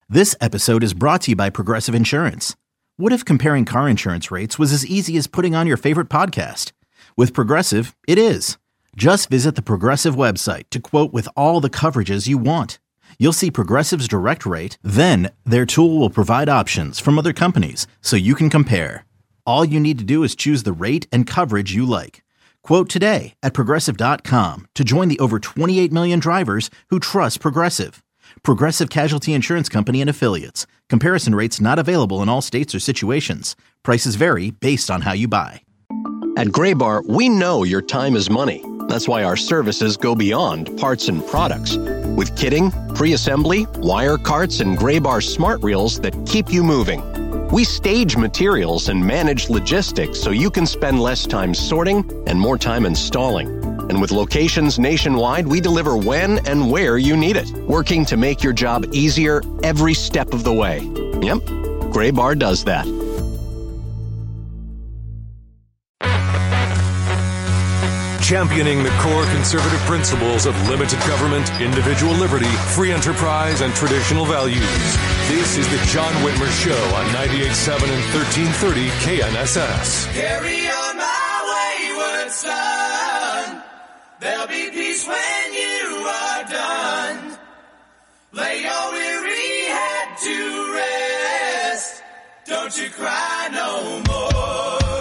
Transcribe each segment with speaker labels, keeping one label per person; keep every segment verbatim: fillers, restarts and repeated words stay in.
Speaker 1: This episode is brought to you by Progressive Insurance. What if comparing car insurance rates was as easy as putting on your favorite podcast? With Progressive, it is. Just visit the Progressive website to quote with all the coverages you want. You'll see Progressive's direct rate, then their tool will provide options from other companies so you can compare. All you need to do is choose the rate and coverage you like. Quote today at Progressive dot com to join the over twenty-eight million drivers who trust Progressive. Progressive Casualty Insurance Company and Affiliates. Comparison rates not available in all states or situations. Prices vary based on how you buy.
Speaker 2: At Graybar, we know your time is money. That's why our services go beyond parts and products. With kitting, pre-assembly, wire carts, and Graybar smart reels that keep you moving. We stage materials and manage logistics so you can spend less time sorting and more time installing. And with locations nationwide, we deliver when and where you need it, working to make your job easier every step of the way. Yep, Graybar does that.
Speaker 3: Championing the core conservative principles of limited government, individual liberty, free enterprise, and traditional values. This is the John Whitmer Show on ninety-eight point seven and thirteen thirty K N S S.
Speaker 4: Carry on my wayward son. There'll be peace when you are done. Lay your weary head to rest. Don't you cry no more.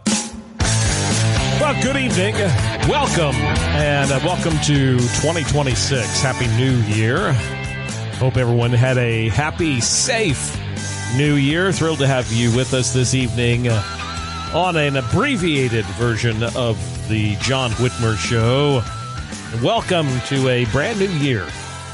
Speaker 5: Well, good evening. Welcome, and uh, welcome to twenty twenty-six. Happy New Year. Hope everyone had a happy, safe New Year. Thrilled to have you with us this evening uh, on an abbreviated version of the John Whitmer Show. Welcome to a brand new year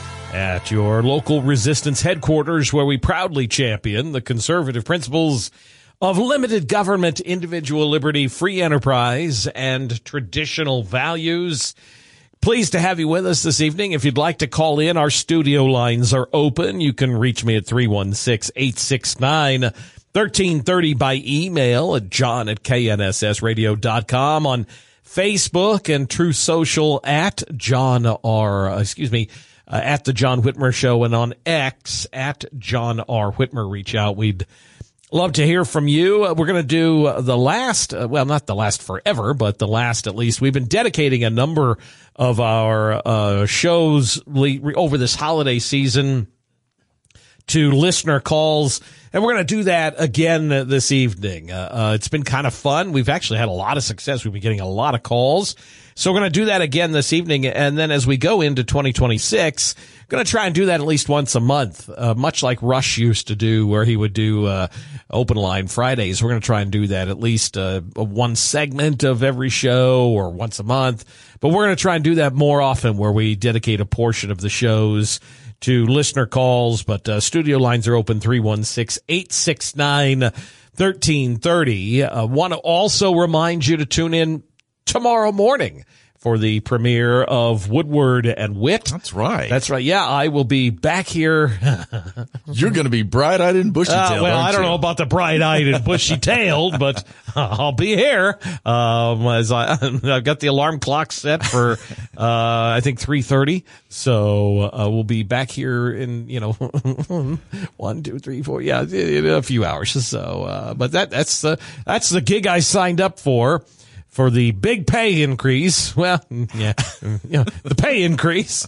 Speaker 5: at your local resistance headquarters, where we proudly champion the conservative principles of limited government, individual liberty, free enterprise, and traditional values. Pleased to have you with us this evening. If you'd like to call in, our studio lines are open. You can reach me at three one six, eight six nine, one three three zero by email at john at k n s s radio dot com, on Facebook and True Social at John R. Excuse me, uh, at the John Whitmer Show, and on X at John R. Whitmer. Reach out. We'd love to hear from you. Uh, we're going to do uh, the last, uh, well, not the last forever, but the last at least. We've been dedicating a number of our uh, shows le- over this holiday season to listener calls, and we're going to do that again this evening. Uh, uh, it's been kind of fun. We've actually had a lot of success. We've been getting a lot of calls. So we're going to do that again this evening, and then as we go into twenty twenty-six, going to try and do that at least once a month, uh, much like Rush used to do, where he would do uh, Open Line Fridays. We're going to try and do that at least uh, one segment of every show or once a month, but we're going to try and do that more often, where we dedicate a portion of the shows to listener calls. But uh, studio lines are open, three one six, eight six nine, one three three zero. I uh, want to also remind you to tune in tomorrow morning for the premiere of Woodward and Witt.
Speaker 6: That's right.
Speaker 5: That's right. Yeah, I will be back here.
Speaker 6: You're going to be bright-eyed and bushy-tailed,
Speaker 5: uh, Well,
Speaker 6: aren't
Speaker 5: I don't
Speaker 6: you?
Speaker 5: know about the bright-eyed and bushy-tailed, but I'll be here. Um, as I, I've got the alarm clock set for, uh, I think three thirty. So, uh, we'll be back here in, you know, one, two, three, four. Yeah, in a few hours. So, uh, but that, that's the, that's the gig I signed up for. For the big pay increase. Well, yeah, you know, the pay increase.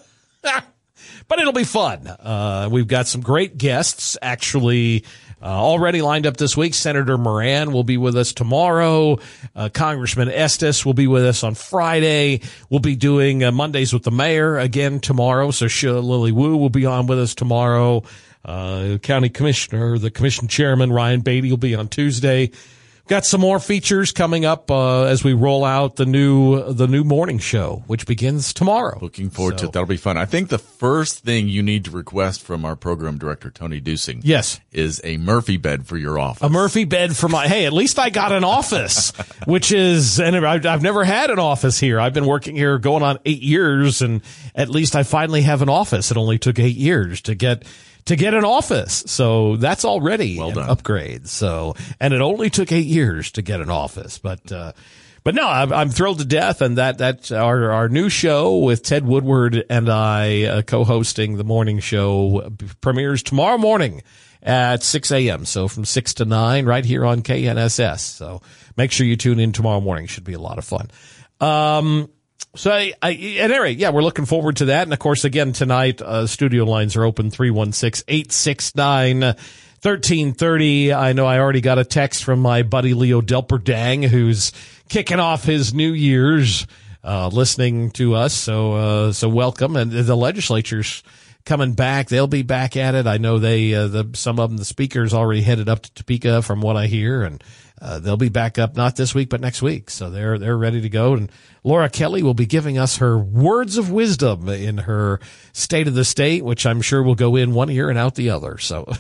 Speaker 5: But it'll be fun. Uh, we've got some great guests actually uh, already lined up this week. Senator Moran will be with us tomorrow. Uh, Congressman Estes will be with us on Friday. We'll be doing uh, Mondays with the mayor again tomorrow. So Sheila Lily Wu will be on with us tomorrow. Uh, County Commissioner, the commission chairman, Ryan Beatty, will be on Tuesday. Got some more features coming up uh, as we roll out the new the new morning show, which begins tomorrow.
Speaker 6: Looking forward
Speaker 5: so.
Speaker 6: to it. That'll be fun. I think the first thing you need to request from our program director, Tony Dusing,
Speaker 5: yes,
Speaker 6: is a Murphy bed for your office.
Speaker 5: A Murphy bed for my, hey, at least I got an office, which is, and I've never had an office here. I've been working here going on eight years, and at least I finally have an office. It only took eight years to get to get an office. So that's already
Speaker 6: well
Speaker 5: an
Speaker 6: done.
Speaker 5: upgrade. So, and it only took eight years to get an office, but, uh, But no, I'm, I'm thrilled to death, and that that's our our new show with Ted Woodward and I uh, co-hosting the morning show premieres tomorrow morning at six a.m. So from six to nine, right here on K N S S. So make sure you tune in tomorrow morning. Should be a lot of fun. Um, so I, I, at any rate, yeah, we're looking forward to that. And of course, again tonight, uh, studio lines are open three one six, eight six nine thirteen thirty. I know I already got a text from my buddy Leo Delperdang, who's kicking off his New Year's, uh, listening to us. So, uh, so welcome. And the legislature's coming back. They'll be back at it. I know they, uh, the, some of them, the speakers already headed up to Topeka from what I hear, and, uh, they'll be back up not this week, but next week. So they're, they're ready to go. And Laura Kelly will be giving us her words of wisdom in her State of the State, which I'm sure will go in one ear and out the other. So,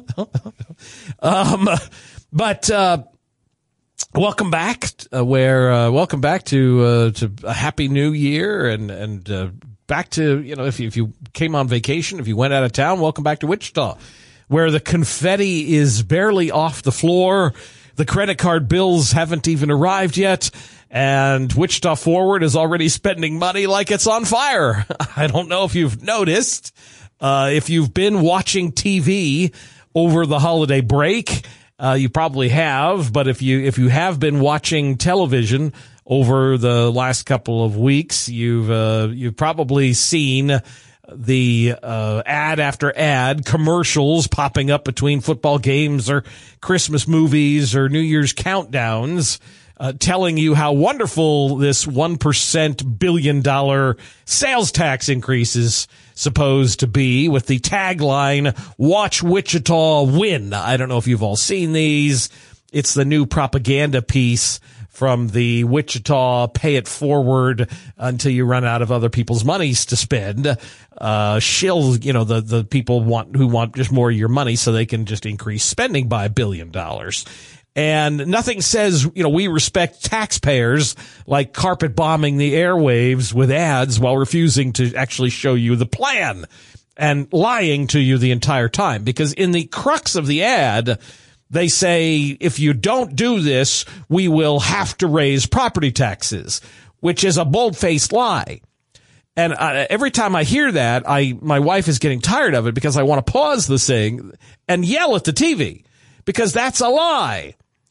Speaker 5: um, but, uh, welcome back, uh, where, uh, welcome back to, uh, to a happy new year and, and, uh, back to, you know, if you, if you came on vacation, if you went out of town, welcome back to Wichita, where the confetti is barely off the floor. The credit card bills haven't even arrived yet. And Wichita Forward is already spending money like it's on fire. I don't know if you've noticed, uh, if you've been watching T V over the holiday break. Uh, you probably have, but if you, if you have been watching television over the last couple of weeks, you've, uh, you've probably seen the, uh, ad after ad commercials popping up between football games or Christmas movies or New Year's countdowns, uh, telling you how wonderful this one percent billion dollar sales tax increase is supposed to be, with the tagline, "Watch Wichita win." I don't know if you've all seen these. It's the new propaganda piece from the Wichita Pay It Forward until you run out of other people's monies to spend. Uh, shill, you know, the, the people want, who want just more of your money so they can just increase spending by a billion dollars. And nothing says, you know, we respect taxpayers like carpet bombing the airwaves with ads while refusing to actually show you the plan and lying to you the entire time. Because in the crux of the ad, they say, if you don't do this, we will have to raise property taxes, which is a bold-faced lie. And uh, every time I hear that, I my wife is getting tired of it because I want to pause the thing and yell at the T V because that's a lie.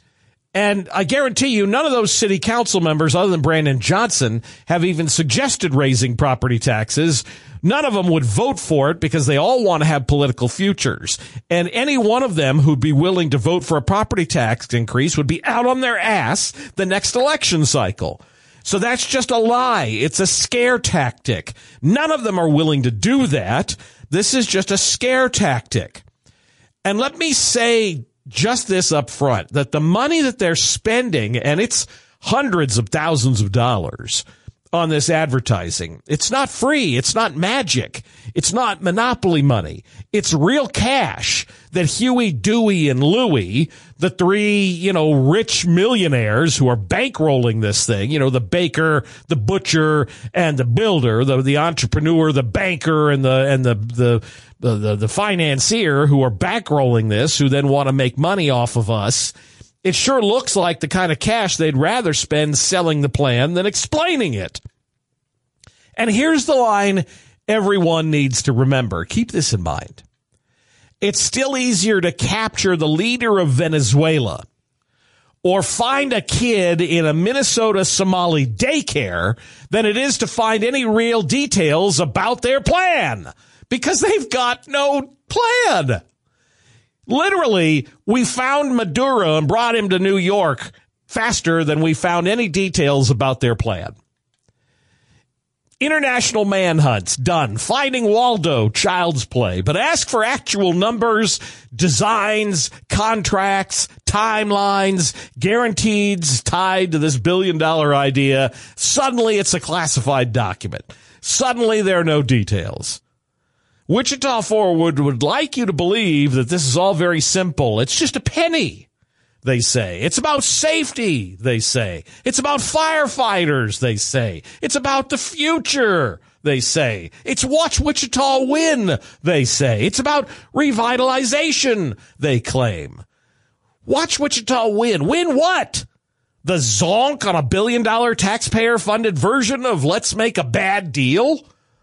Speaker 5: And I guarantee you none of those city council members, other than Brandon Johnson, have even suggested raising property taxes. None of them would vote for it because they all want to have political futures. And any one of them who'd be willing to vote for a property tax increase would be out on their ass the next election cycle. So that's just a lie. It's a scare tactic. None of them are willing to do that. This is just a scare tactic. And let me say just this up front, that the money that they're spending, and it's hundreds of thousands of dollars on this advertising, it's not free. It's not magic. It's not monopoly money. It's real cash that Huey, Dewey, and Louie, the three, you know, rich millionaires who are bankrolling this thing, you know, the baker, the butcher, and the builder, the, the entrepreneur, the banker, and the, and the, the, the, the, the financier who are bankrolling this, who then want to make money off of us. It sure looks like the kind of cash they'd rather spend selling the plan than explaining it. And here's the line everyone needs to remember. Keep this in mind. It's still easier to capture the leader of Venezuela or find a kid in a Minnesota Somali daycare than it is to find any real details about their plan, because they've got no plan. Literally, we found Maduro and brought him to New York faster than we found any details about their plan. International manhunts, done. Finding Waldo, child's play. But ask for actual numbers, designs, contracts, timelines, guarantees tied to this billion dollar idea. Suddenly it's a classified document. Suddenly there are no details. Wichita Forward would like you to believe that this is all very simple. It's just a penny, they say. It's about safety, they say. It's about firefighters, they say. It's about the future, they say. It's watch Wichita win, they say. It's about revitalization, they claim. Watch Wichita win. Win what? The zonk on a billion-dollar taxpayer-funded version of let's make a bad deal?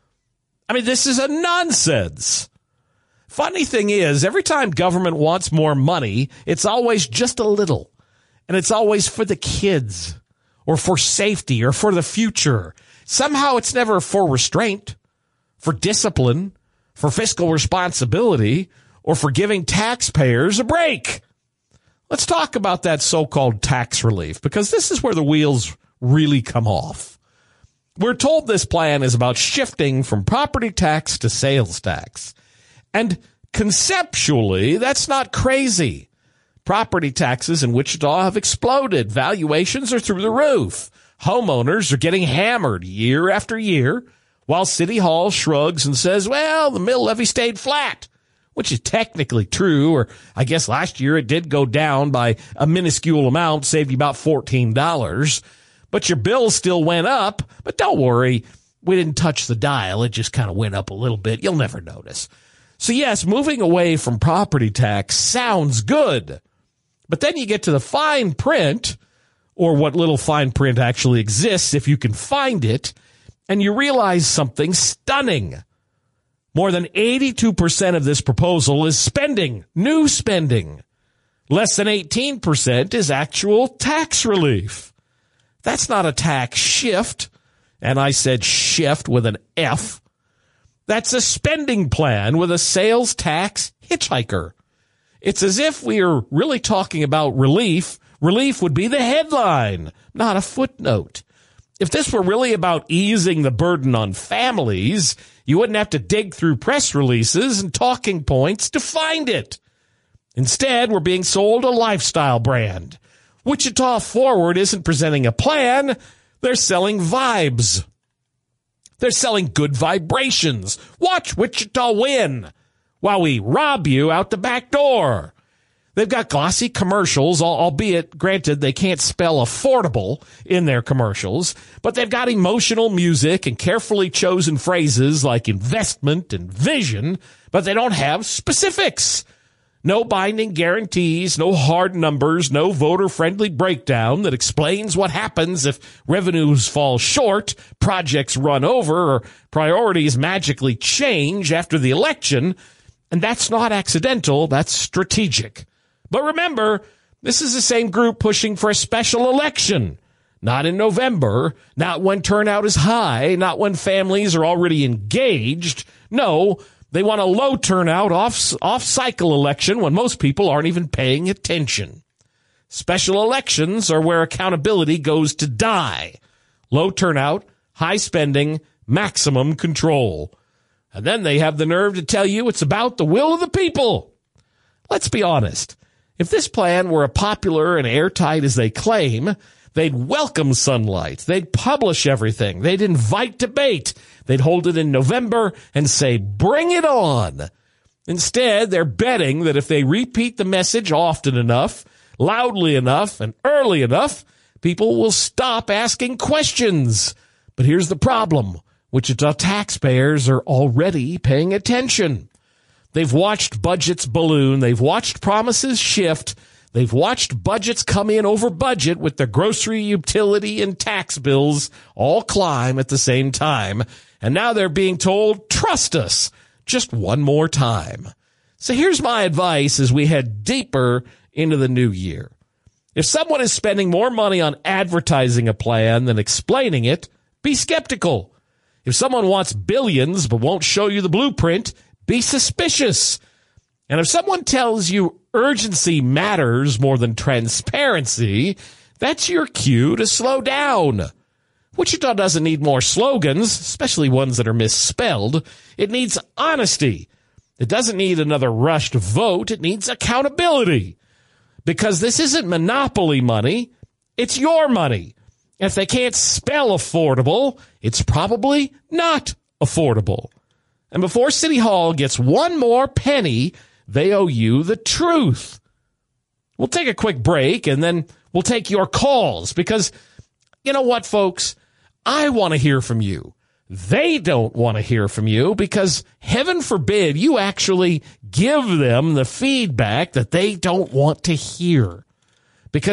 Speaker 5: I mean, this is a nonsense. Funny thing is, every time government wants more money, it's always just a little. And it's always for the kids or for safety or for the future. Somehow it's never for restraint, for discipline, for fiscal responsibility, or for giving taxpayers a break. Let's talk about that so-called tax relief, because this is where the wheels really come off. We're told this plan is about shifting from property tax to sales tax. And conceptually, that's not crazy. Property taxes in Wichita have exploded. Valuations are through the roof. Homeowners are getting hammered year after year, while City Hall shrugs and says, well, the mill levy stayed flat, which is technically true, or I guess last year it did go down by a minuscule amount, saved you about fourteen dollars. But your bill still went up. But don't worry, we didn't touch the dial. It just kind of went up a little bit. You'll never notice. So yes, moving away from property tax sounds good. But then you get to the fine print, or what little fine print actually exists if you can find it, and you realize something stunning. More than eighty-two percent of this proposal is spending, new spending. Less than eighteen percent is actual tax relief. That's not a tax shift, and I said shift with an F. That's a spending plan with a sales tax hitchhiker. It's as if we are really talking about relief. Relief would be the headline, not a footnote. If this were really about easing the burden on families, you wouldn't have to dig through press releases and talking points to find it. Instead, we're being sold a lifestyle brand. Wichita Forward isn't presenting a plan. They're selling vibes. They're selling good vibrations. Watch Wichita win while we rob you out the back door. They've got glossy commercials, albeit, granted, they can't spell affordable in their commercials, but they've got emotional music and carefully chosen phrases like investment and vision, but they don't have specifics. No binding guarantees, no hard numbers, no voter-friendly breakdown that explains what happens if revenues fall short, projects run over, or priorities magically change after the election. And that's not accidental, that's strategic. But remember, this is the same group pushing for a special election. Not in November, not when turnout is high, not when families are already engaged. No, they want a low turnout, off, off-cycle election when most people aren't even paying attention. Special elections are where accountability goes to die. Low turnout, high spending, maximum control. And then they have the nerve to tell you it's about the will of the people. Let's be honest. If this plan were as popular and airtight as they claim, they'd welcome sunlight. They'd publish everything. They'd invite debate. They'd hold it in November and say, bring it on. Instead, they're betting that if they repeat the message often enough, loudly enough, and early enough, people will stop asking questions. But here's the problem. Wichita taxpayers are already paying attention. They've watched budgets balloon. They've watched promises shift. They've watched budgets come in over budget with the grocery, utility, and tax bills all climb at the same time. And now they're being told, trust us, just one more time. So here's my advice as we head deeper into the new year. If someone is spending more money on advertising a plan than explaining it, be skeptical. If someone wants billions but won't show you the blueprint, be suspicious. And if someone tells you urgency matters more than transparency, that's your cue to slow down. Wichita doesn't need more slogans, especially ones that are misspelled. It needs honesty. It doesn't need another rushed vote. It needs accountability. Because this isn't monopoly money. It's your money. And if they can't spell affordable, it's probably not affordable. And before City Hall gets one more penny, they owe you the truth. We'll take a quick break, and then we'll take your calls, because you know what, folks? I want to hear from you. They don't want to hear from you, because heaven forbid you actually give them the feedback that they don't want to hear. Because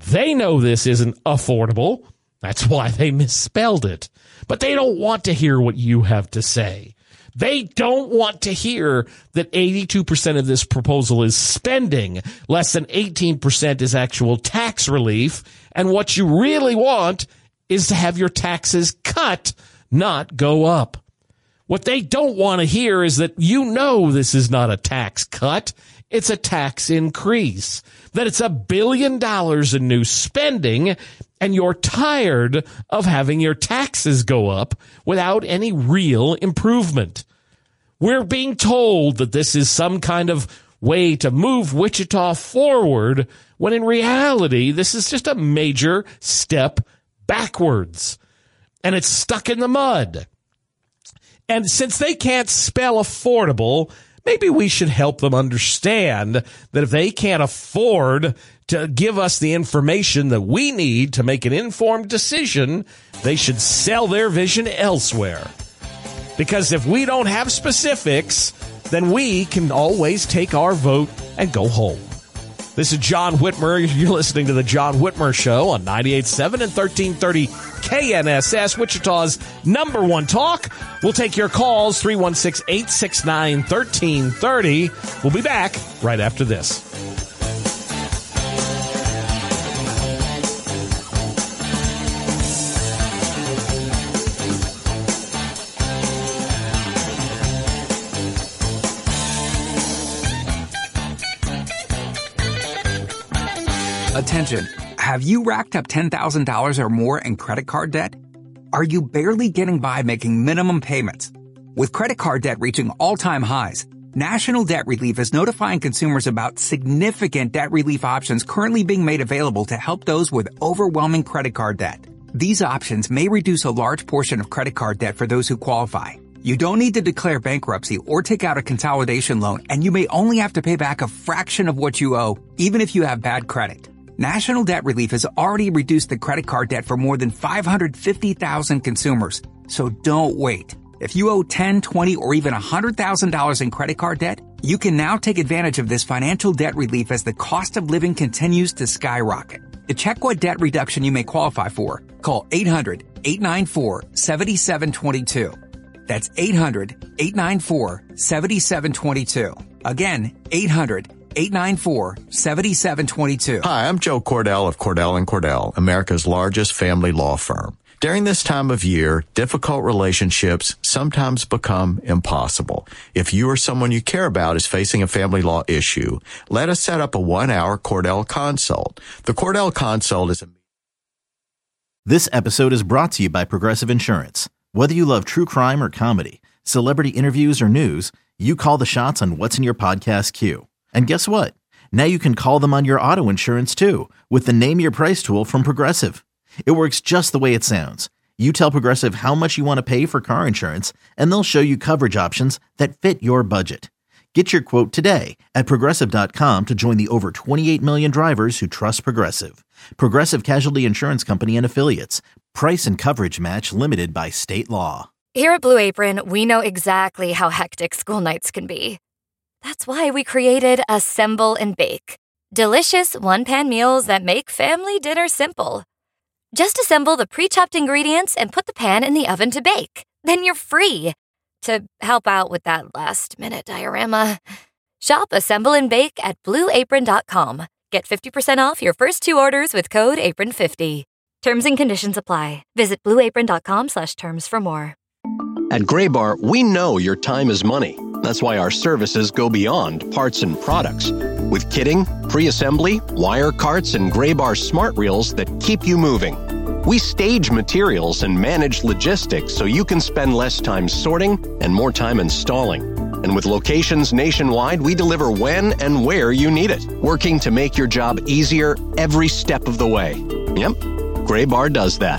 Speaker 5: They know this isn't affordable. That's why they misspelled it. But they don't want to hear what you have to say. They don't want to hear that eighty-two percent of this proposal is spending, less than eighteen percent is actual tax relief, and what you really want is to have your taxes cut, not go up. What they don't want to hear is that you know this is not a tax cut, it's a tax increase, that it's a billion dollars in new spending, and you're tired of having your taxes go up without any real improvement. We're being told that this is some kind of way to move Wichita forward, when in reality, this is just a major step backwards. And it's stuck in the mud. And since they can't spell affordable, maybe we should help them understand that if they can't afford to give us the information that we need to make an informed decision, they should sell their vision elsewhere. Because if we don't have specifics, then we can always take our vote and go home. This is John Whitmer. You're listening to The John Whitmer Show on ninety-eight point seven and thirteen thirty K N S S, Wichita's number one talk. We'll take your calls, three one six, eight six nine, one three three zero. We'll be back right after this.
Speaker 7: Attention. Have you racked up ten thousand dollars or more in credit card debt? Are you barely getting by making minimum payments? With credit card debt reaching all-time highs, National Debt Relief is notifying consumers about significant debt relief options currently being made available to help those with overwhelming credit card debt. These options may reduce a large portion of credit card debt for those who qualify. You don't need to declare bankruptcy or take out a consolidation loan, and you may only have to pay back a fraction of what you owe, even if you have bad credit. National Debt Relief has already reduced the credit card debt for more than five hundred fifty thousand consumers. So don't wait. If you owe ten, twenty, or even one hundred thousand dollars in credit card debt, you can now take advantage of this financial debt relief as the cost of living continues to skyrocket. To check what debt reduction you may qualify for, call eight hundred, eight nine four, seven seven two two. That's eight hundred, eight nine four, seven seven two two. Again, eight hundred, eight nine four, seven seven two two.
Speaker 8: Hi, I'm Joe Cordell of Cordell and Cordell, America's largest family law firm. During this time of year, difficult relationships sometimes become impossible. If you or someone you care about is facing a family law issue, let us set up a one-hour Cordell consult. The Cordell consult is a...
Speaker 1: This episode is brought to you by Progressive Insurance. Whether you love true crime or comedy, celebrity interviews or news, you call the shots on what's in your podcast queue. And guess what? Now you can call them on your auto insurance too, with the Name Your Price tool from Progressive. It works just the way it sounds. You tell Progressive how much you want to pay for car insurance, and they'll show you coverage options that fit your budget. Get your quote today at Progressive dot com to join the over twenty-eight million drivers who trust Progressive. Progressive Casualty Insurance Company and Affiliates. Price and coverage match limited by state law.
Speaker 9: Here at Blue Apron, we know exactly how hectic school nights can be. That's why we created Assemble and Bake. Delicious one-pan meals that make family dinner simple. Just assemble the pre-chopped ingredients and put the pan in the oven to bake. Then you're free to help out with that last-minute diorama. Shop Assemble and Bake at blue apron dot com. Get fifty percent off your first two orders with code apron fifty. Terms and conditions apply. Visit blue apron dot com slash terms for more.
Speaker 2: At Graybar, we know your time is money. That's why our services go beyond parts and products. With kitting, pre-assembly, wire carts, and Graybar smart reels that keep you moving. We stage materials and manage logistics so you can spend less time sorting and more time installing. And with locations nationwide, we deliver when and where you need it, working to make your job easier every step of the way. Yep, Graybar does that.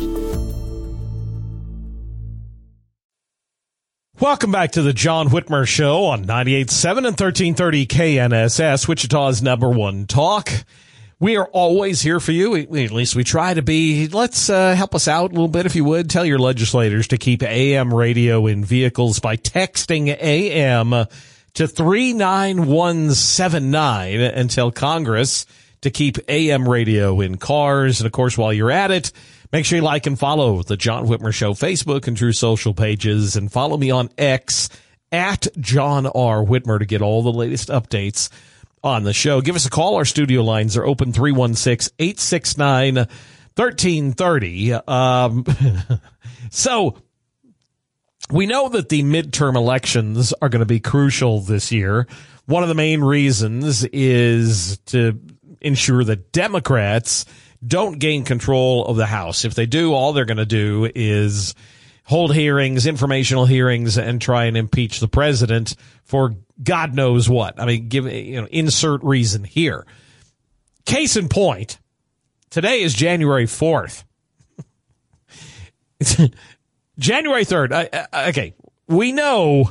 Speaker 5: Welcome back to the John Whitmer Show on ninety-eight point seven and thirteen thirty K N S S, Wichita's number one talk. We are always here for you. We, at least we try to be. Let's uh, help us out a little bit, if you would. Tell your legislators to keep A M radio in vehicles by texting A M to three nine one seven nine and tell Congress to keep A M radio in cars. And, of course, while you're at it, make sure you like and follow the John Whitmer Show Facebook and True Social pages, and follow me on X at John R. Whitmer to get all the latest updates on the show. Give us a call. Our studio lines are open, three one six, eight six nine, one three three zero. Um, so we know that the midterm elections are going to be crucial this year. One of the main reasons is to ensure that Democrats don't gain control of the House. If they do, all they're going to do is hold hearings, informational hearings, and try and impeach the president for God knows what. I mean, give, you know, insert reason here. Case in point, today is January fourth. January third. I, I, okay, we know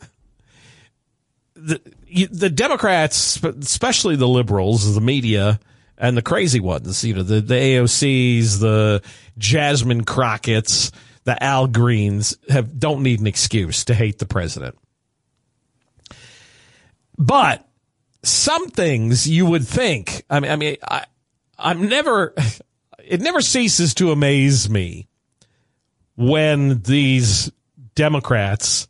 Speaker 5: the, the Democrats, especially the liberals, the media, and the crazy ones, you know, the, the A O Cs, the Jasmine Crockett's, the Al Greens, have don't need an excuse to hate the president. But some things you would think, I mean, I mean, I, I'm never, it never ceases to amaze me when these Democrats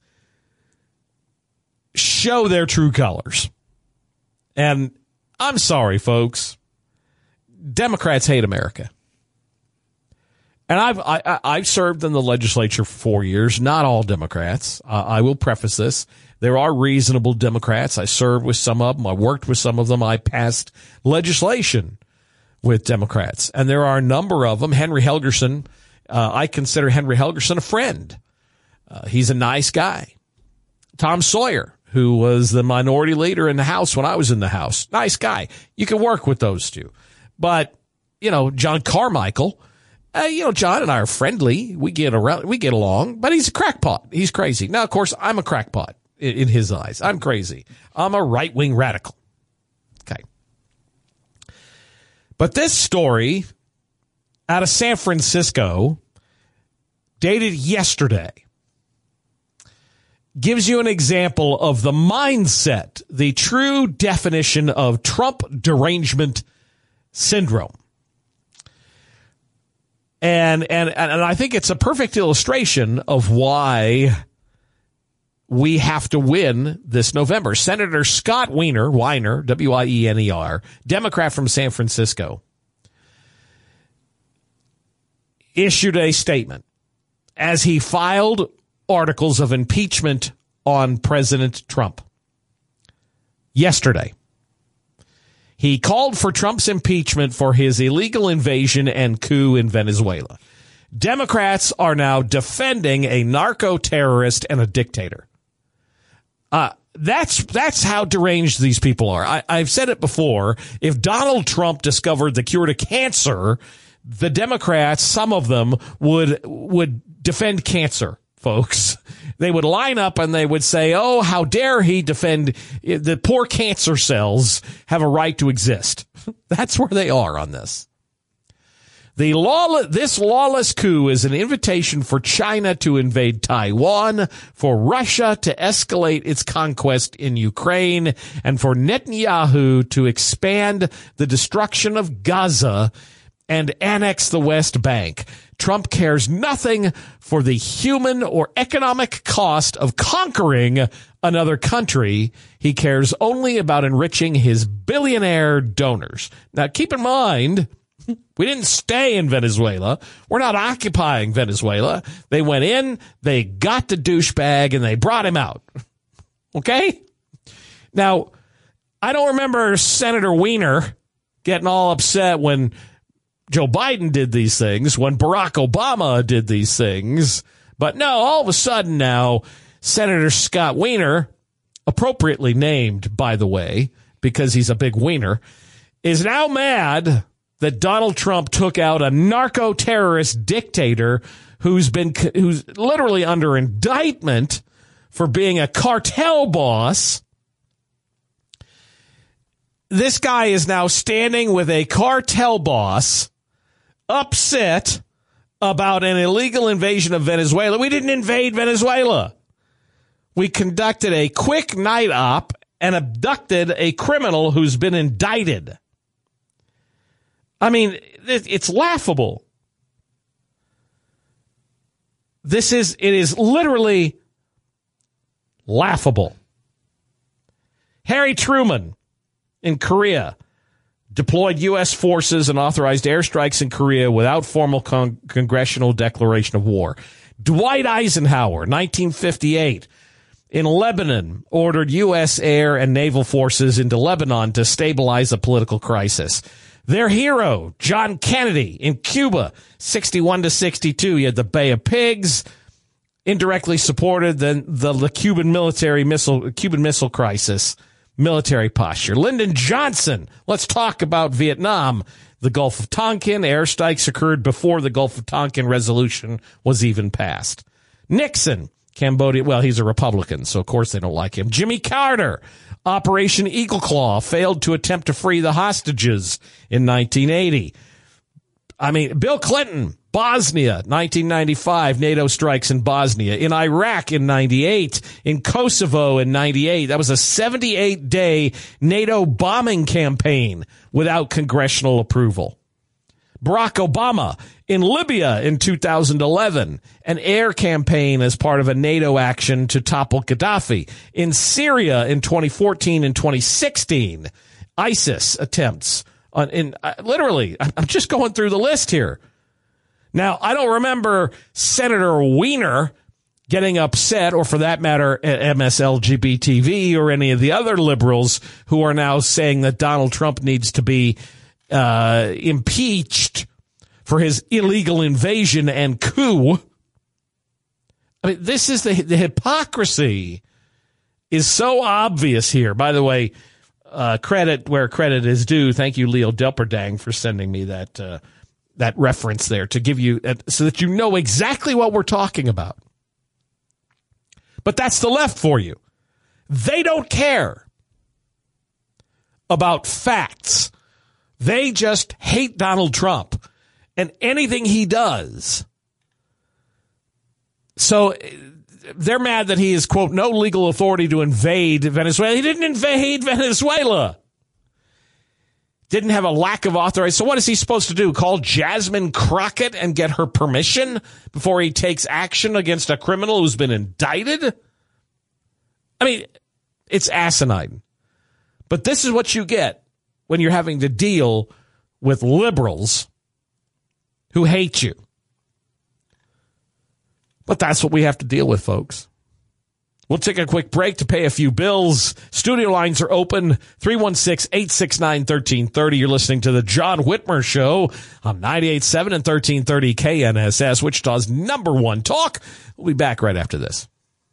Speaker 5: show their true colors. And I'm sorry, folks. Democrats hate America. And I've I, I've served in the legislature for four years. Not all Democrats. Uh, I will preface this. There are reasonable Democrats. I served with some of them. I worked with some of them. I passed legislation with Democrats. And there are a number of them. Henry Helgerson, uh, I consider Henry Helgerson a friend. Uh, he's a nice guy. Tom Sawyer, who was the minority leader in the House when I was in the House. Nice guy. You can work with those two. But, you know, John Carmichael, uh, you know, John and I are friendly. We get around, we get along, but he's a crackpot. He's crazy. Now, of course, I'm a crackpot in, in his eyes. I'm crazy. I'm a right-wing radical. Okay. But this story out of San Francisco, dated yesterday, gives you an example of the mindset, the true definition of Trump derangement syndrome. And, and, and I think it's a perfect illustration of why we have to win this November. Senator Scott Wiener, Weiner, W I E N E R, Democrat from San Francisco, issued a statement as he filed articles of impeachment on President Trump yesterday. He called for Trump's impeachment for his illegal invasion and coup in Venezuela. Democrats are now defending a narco-terrorist and a dictator. Uh, that's that's how deranged these people are. I, I've said it before. If Donald Trump discovered the cure to cancer, the Democrats, some of them, would would defend cancer, folks. They would line up and they would say, oh, how dare he defend the poor cancer cells have a right to exist. That's where they are on this. The law, this lawless coup is an invitation for China to invade Taiwan, for Russia to escalate its conquest in Ukraine, and for Netanyahu to expand the destruction of Gaza and annex the West Bank. Trump cares nothing for the human or economic cost of conquering another country. He cares only about enriching his billionaire donors. Now, keep in mind, we didn't stay in Venezuela. We're not occupying Venezuela. They went in, they got the douchebag, and they brought him out. Okay? Now, I don't remember Senator Wiener getting all upset when Joe Biden did these things, when Barack Obama did these things. But no, all of a sudden now, Senator Scott Wiener, appropriately named, by the way, because he's a big wiener, is now mad that Donald Trump took out a narco-terrorist dictator who's been who's literally under indictment for being a cartel boss. This guy is now standing with a cartel boss, upset about an illegal invasion of Venezuela. We didn't invade Venezuela. We conducted a quick night op and abducted a criminal who's been indicted. I mean, it's laughable. This is, it is literally laughable. Harry Truman in Korea deployed U S forces and authorized airstrikes in Korea without formal con- congressional declaration of war. Dwight Eisenhower, nineteen fifty-eight, in Lebanon, ordered U S air and naval forces into Lebanon to stabilize a political crisis. Their hero, John Kennedy, in Cuba, sixty-one to sixty-two. He had the Bay of Pigs, indirectly supported the, the, the Cuban military missile, Cuban missile crisis, military posture. Lyndon Johnson, let's talk about Vietnam. The Gulf of Tonkin, airstrikes occurred before the Gulf of Tonkin resolution was even passed. Nixon, Cambodia, well, he's a Republican, so of course they don't like him. Jimmy Carter, Operation Eagle Claw, failed to attempt to free the hostages in nineteen eighty. I mean, Bill Clinton, Bosnia, nineteen ninety-five, NATO strikes in Bosnia. In Iraq in ninety-eight. In Kosovo in ninety-eight. That was a seventy-eight day NATO bombing campaign without congressional approval. Barack Obama in Libya in two thousand eleven, an air campaign as part of a NATO action to topple Gaddafi. In Syria in twenty fourteen and twenty sixteen, ISIS attempts on, in, uh, literally, I'm just going through the list here. Now, I don't remember Senator Weiner getting upset, or for that matter, M S L G B T V or any of the other liberals who are now saying that Donald Trump needs to be uh, impeached for his illegal invasion and coup. I mean, this is the, the hypocrisy is so obvious here. By the way, uh, credit where credit is due. Thank you, Leo Delperdang, for sending me that, uh, that reference there to give you, uh, so that you know exactly what we're talking about. But that's the left for you. They don't care about facts. They just hate Donald Trump and anything he does. So they're mad that he is, quote, no legal authority to invade Venezuela. He didn't invade Venezuela. Didn't have a lack of authorization. So what is he supposed to do? Call Jasmine Crockett and get her permission before he takes action against a criminal who's been indicted? I mean, it's asinine. But this is what you get when you're having to deal with liberals who hate you. But that's what we have to deal with, folks. We'll take a quick break to pay a few bills. Studio lines are open, three one six, eight six nine, one three three zero. You're listening to the John Whitmer Show on ninety-eight point seven and thirteen thirty K N S S, Wichita's number one talk. We'll be back right after this.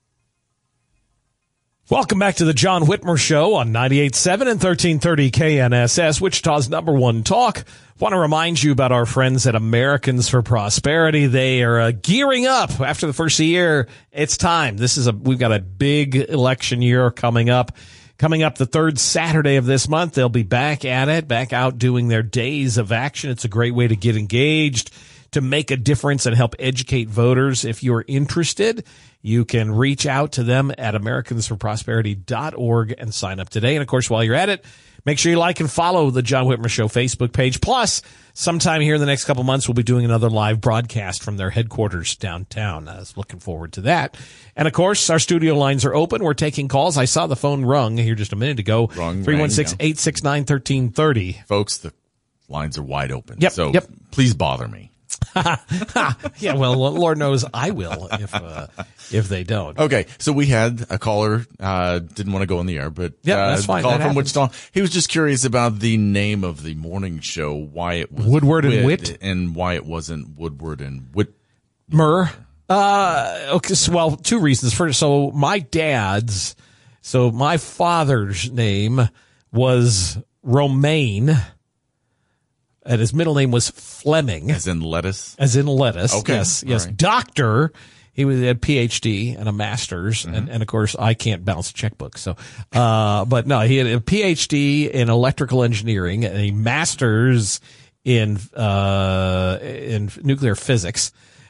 Speaker 5: Welcome back to the John Whitmer Show on ninety-eight point seven and thirteen thirty K N S S, Wichita's number one talk. Want to remind you about our friends at Americans for Prosperity. They are uh, gearing up after the first year. It's time. This is a, we've got a big election year coming up. Coming up the third Saturday of this month, they'll be back at it, back out doing their days of action. It's a great way to get engaged, to make a difference and help educate voters. If you're interested, you can reach out to them at Americans for Prosperity dot org and sign up today. And, of course, while you're at it, make sure you like and follow the John Whitmer Show Facebook page. Plus, sometime here in the next couple months, we'll be doing another live broadcast from their headquarters downtown. I was looking forward to that. And, of course, our studio lines are open. We're taking calls. I saw the phone rung here just a minute ago. three one six, eight six nine, one three three zero.
Speaker 6: Folks, the lines are wide open.
Speaker 5: Yep,
Speaker 6: so
Speaker 5: yep.
Speaker 6: Please bother me.
Speaker 5: Yeah, well, Lord knows I will if uh, if they don't.
Speaker 6: Okay, so we had a caller, uh, didn't want to go on the air, but
Speaker 5: yeah,
Speaker 6: uh,
Speaker 5: that's fine.
Speaker 6: caller
Speaker 5: that
Speaker 6: from
Speaker 5: happens.
Speaker 6: Wichita. He was just curious about the name of the morning show, why it was
Speaker 5: Woodward and
Speaker 6: Wit,
Speaker 5: Wit,
Speaker 6: and why it wasn't Woodward and Whit.
Speaker 5: Murr. Uh, okay, so, well, two reasons. First, so my dad's, so my father's name was Romaine. And his middle name was Fleming.
Speaker 6: As in lettuce?
Speaker 5: As in lettuce.
Speaker 6: Okay.
Speaker 5: Yes, yes.
Speaker 6: Right.
Speaker 5: Doctor. He was had a P H D and a master's.
Speaker 6: Mm-hmm.
Speaker 5: And, and, of course, I can't balance a checkbook. So, uh, but no, he had a P H D in electrical engineering and a master's in, uh, in nuclear physics.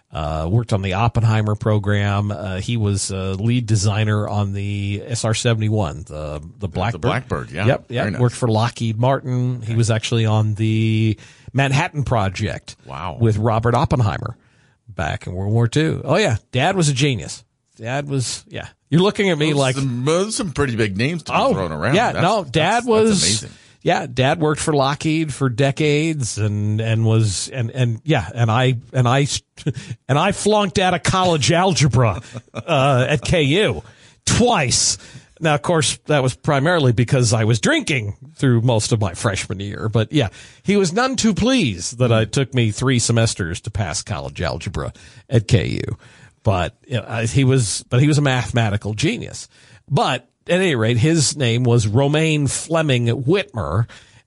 Speaker 5: Uh, worked on the Oppenheimer program. Uh, he was uh, lead designer on the S R seventy-one, the the Blackbird.
Speaker 6: The Blackbird, yeah.
Speaker 5: Yep, yep.
Speaker 6: Nice.
Speaker 5: Worked for Lockheed Martin. Okay. He was actually on the Manhattan Project.
Speaker 6: Wow.
Speaker 5: With Robert Oppenheimer back in World War Two. Oh yeah, Dad was a genius. Dad was, yeah. You're looking at me
Speaker 6: those
Speaker 5: like
Speaker 6: some, those some pretty big names to be
Speaker 5: oh,
Speaker 6: thrown around.
Speaker 5: Yeah,
Speaker 6: that's,
Speaker 5: no, Dad
Speaker 6: that's,
Speaker 5: was
Speaker 6: that's amazing.
Speaker 5: Yeah, Dad worked for Lockheed for decades, and and was and and yeah, and I and I and I flunked out of college algebra uh, at K U twice. Now, of course, that was primarily because I was drinking through most of my freshman year. But yeah, he was none too pleased that it took me three semesters to pass college algebra at K U. But you know, he was, but he was a mathematical genius. But at any rate, his name was Romaine Fleming Whitmer,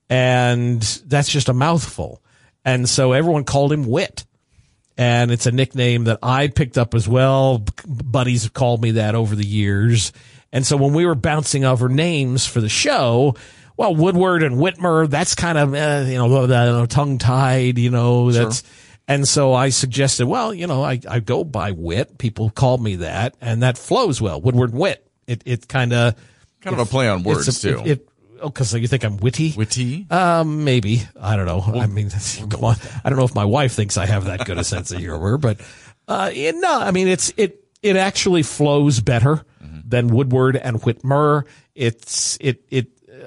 Speaker 5: and that's just a mouthful. And so everyone called him Whit. And it's a nickname that I picked up as well. Buddies have called me that over the years. And so when we were bouncing over names for the show, well, Woodward and Whitmer, that's kind of, uh, you know, uh, tongue-tied, you know, that's, sure. And so I suggested, well, you know, I, I go by Whit. People call me that, and that flows well. Woodward and Whit. It, it kind of,
Speaker 6: kind of a play on words
Speaker 5: a,
Speaker 6: too.
Speaker 5: It, it, oh, cause you think I'm witty?
Speaker 6: Witty?
Speaker 5: Um, maybe. I don't know. Well, I mean, come on. I don't know if my wife thinks I have that good a sense of humor, but, uh, it, no, I mean, it's, it, it actually flows better mm-hmm. than Woodward and Whitmer. It's, it, it,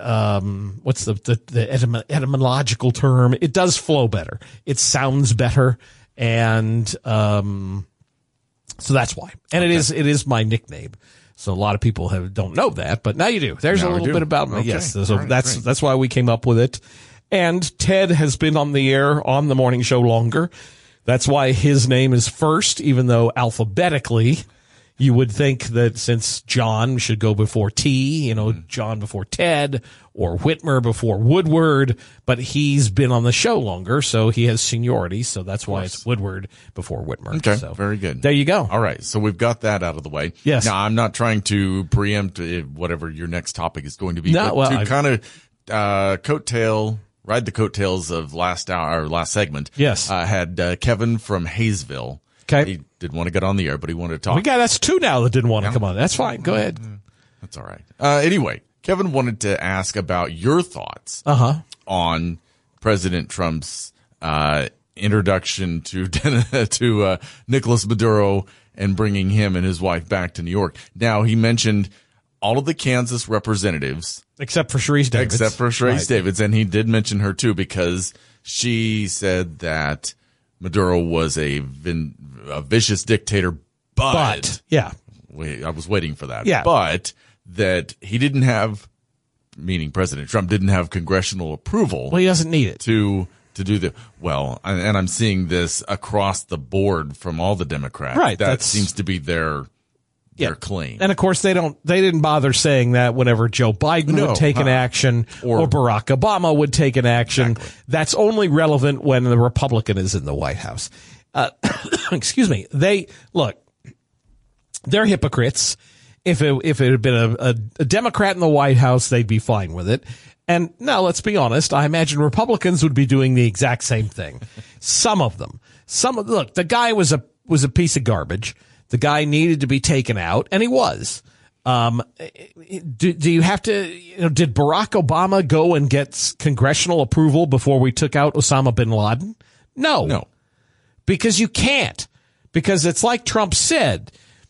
Speaker 5: um, what's the, the, the etym- etymological term? It does flow better. It sounds better. And, um, so that's why. And okay. it is, it is my nickname. So a lot of people have, don't know that, but now you do. There's now a little bit about me. Okay. Yes. So right, that's, great. that's why we came up with it. And Ted has been on the air on the morning show longer. That's why his name is first, even though alphabetically you would think that since John should go before T, you know, mm. John before Ted, or Whitmer before Woodward, but he's been on the show longer, so he has seniority, so that's why it's Woodward before Whitmer.
Speaker 6: Okay,
Speaker 5: so,
Speaker 6: very good.
Speaker 5: There you go.
Speaker 6: All right, so we've got that out of the way.
Speaker 5: Yes.
Speaker 6: Now, I'm not trying to preempt whatever your next topic is going to be,
Speaker 5: no,
Speaker 6: but
Speaker 5: well,
Speaker 6: to kind of uh, coattail, ride the coattails of last hour, or last segment.
Speaker 5: Yes.
Speaker 6: I uh, had uh, Kevin from Hayesville.
Speaker 5: Okay.
Speaker 6: He didn't want to get on the air, but he wanted to talk.
Speaker 5: We got that's two now that didn't want to yeah. come on. That's fine. Go ahead.
Speaker 6: That's all right. Uh, anyway, Kevin wanted to ask about your thoughts
Speaker 5: uh-huh.
Speaker 6: on President Trump's uh, introduction to to uh, Nicolas Maduro and bringing him and his wife back to New York. Now, he mentioned all of the Kansas representatives.
Speaker 5: Except for Sharice Davids.
Speaker 6: Except for Sharice
Speaker 5: right.
Speaker 6: Davids. And he did mention her, too, because she said that Maduro was a, vin, a vicious dictator, but,
Speaker 5: but yeah,
Speaker 6: wait, I was waiting for that.
Speaker 5: Yeah.
Speaker 6: But that he didn't have, meaning President Trump didn't have congressional approval.
Speaker 5: Well, he doesn't need it
Speaker 6: to to do the well, and I'm seeing this across the board from all the Democrats.
Speaker 5: Right,
Speaker 6: that seems to be their their
Speaker 5: yeah.
Speaker 6: claim.
Speaker 5: And of course, they don't they didn't bother saying that whenever Joe Biden no, would take uh, an action or, or Barack Obama would take an action. Exactly. That's only relevant when the Republican is in the White House. Uh, excuse me. They look, they're hypocrites. If it if it had been a, a, a Democrat in the White House, they'd be fine with it. And now, let's be honest. I imagine Republicans would be doing the exact same thing. Some of them. Some of look. The guy was a was a piece of garbage. The guy needed to be taken out, and he was. Um, do, do you have to, you know, did Barack Obama go and get congressional approval before we took out Osama bin Laden? No.
Speaker 6: No.
Speaker 5: Because you can't. Because it's like Trump said,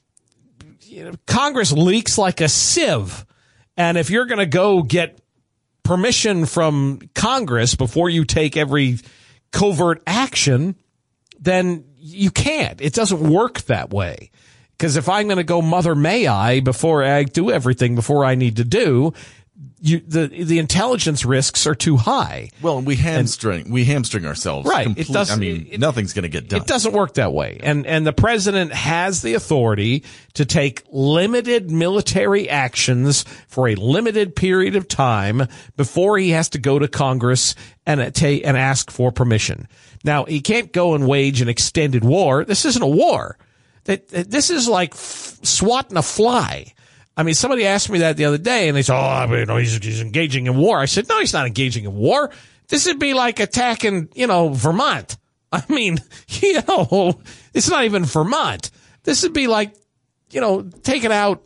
Speaker 5: you know, Congress leaks like a sieve. And if you're going to go get permission from Congress before you take every covert action, then you can't. It doesn't work that way. Because if I'm going to go mother may I before I do everything before I need to do, you, the the intelligence risks are too high.
Speaker 6: Well, we hamstring and, we hamstring ourselves.
Speaker 5: Right.
Speaker 6: Complete,
Speaker 5: it doesn't.
Speaker 6: I mean,
Speaker 5: it,
Speaker 6: nothing's going to get done.
Speaker 5: It doesn't work that way. And and the president has the authority to take limited military actions for a limited period of time before he has to go to Congress and take and ask for permission. Now, he can't go and wage an extended war. This isn't a war. This is like swatting a fly. I mean, somebody asked me that the other day, and they said, oh, you know, he's, he's engaging in war. I said, no, he's not engaging in war. This would be like attacking, you know, Vermont. I mean, you know, it's not even Vermont. This would be like, you know, taking out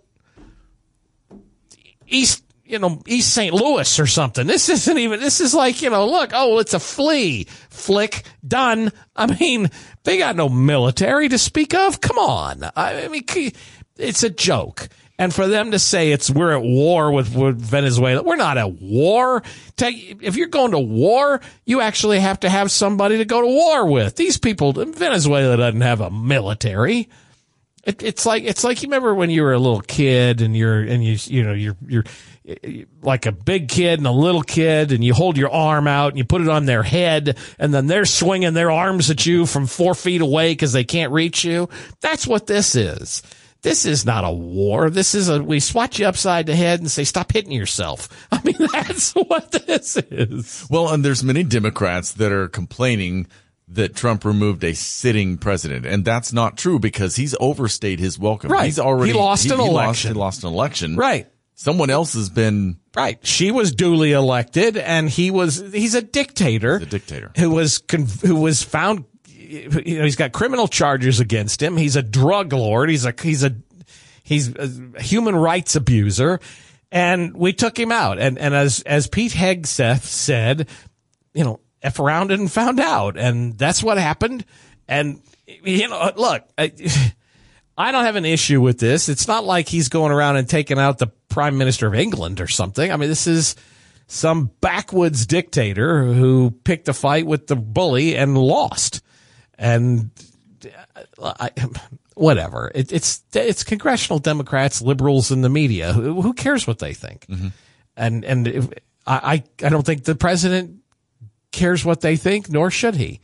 Speaker 5: East, you know, East Saint Louis or something. This isn't even, this is like, you know, look, oh, it's a flea. Flick, done. I mean, they got no military to speak of. Come on. I mean, it's a joke. And for them to say it's we're at war with, with Venezuela, we're not at war. Take, if you're going to war, you actually have to have somebody to go to war with. These people, Venezuela doesn't have a military. It, it's like it's like you remember when you were a little kid and you're and you you know you're you're like a big kid and a little kid and you hold your arm out and you put it on their head and then they're swinging their arms at you from four feet away because they can't reach you. That's what this is. This is not a war. This is a, we swat you upside the head and say, stop hitting yourself. I mean, that's what this is.
Speaker 6: Well, and there's many Democrats that are complaining that Trump removed a sitting president. And that's not true because he's overstayed his welcome.
Speaker 5: Right.
Speaker 6: He's already,
Speaker 5: he lost
Speaker 6: he,
Speaker 5: an
Speaker 6: he
Speaker 5: election.
Speaker 6: Lost, he lost an election.
Speaker 5: Right.
Speaker 6: Someone else has been.
Speaker 5: Right. She was duly elected and he was, he's a dictator.
Speaker 6: He's a dictator. Who
Speaker 5: was, who was found, you know, he's got criminal charges against him. He's a drug lord. He's a, he's a, he's a human rights abuser. And we took him out. And, and as, as Pete Hegseth said, you know, F around and found out. And that's what happened. And, you know, look, I, I don't have an issue with this. It's not like he's going around and taking out the Prime Minister of England or something. I mean, this is some backwoods dictator who picked a fight with the bully and lost. And I, whatever. It, it's it's congressional Democrats, liberals, and the media. Who, who cares what they think? Mm-hmm. And and if, I I don't think the president cares what they think, nor should he.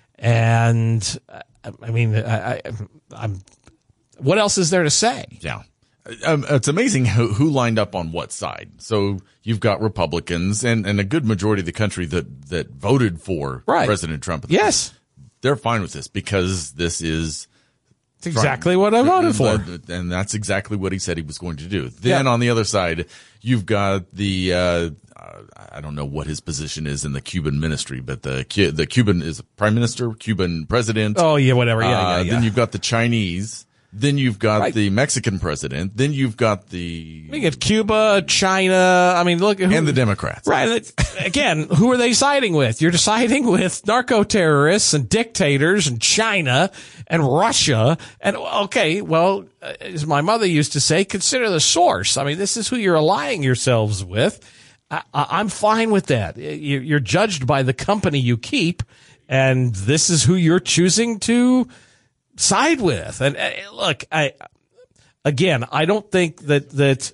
Speaker 5: And I mean, I, I, I'm. What else is there to say?
Speaker 6: Yeah. Um, it's amazing who, who lined up on what side. So you've got Republicans and, and a good majority of the country that, that voted for
Speaker 5: right.
Speaker 6: President Trump.
Speaker 5: Yes.
Speaker 6: They're fine with this because this is
Speaker 5: it's exactly what I voted for.
Speaker 6: And that's exactly what he said he was going to do. Then
Speaker 5: yeah.
Speaker 6: on the other side, you've got the, uh, uh, I don't know what his position is in the Cuban ministry, but the, the Cuban is prime minister, Cuban president.
Speaker 5: Oh, yeah, whatever. Yeah,
Speaker 6: uh,
Speaker 5: yeah, yeah.
Speaker 6: Then you've got the Chinese. Then you've got
Speaker 5: right.
Speaker 6: the Mexican president. Then you've got the
Speaker 5: we get Cuba, China. I mean, look, who,
Speaker 6: and the Democrats.
Speaker 5: Right. Again, who are they siding with? You're siding with narco terrorists and dictators and China and Russia. And okay, well, as my mother used to say, consider the source. I mean, this is who you're allying yourselves with. I, I'm fine with that. You're judged by the company you keep, and this is who you're choosing to side with. And uh, look, I, again, I don't think that, that,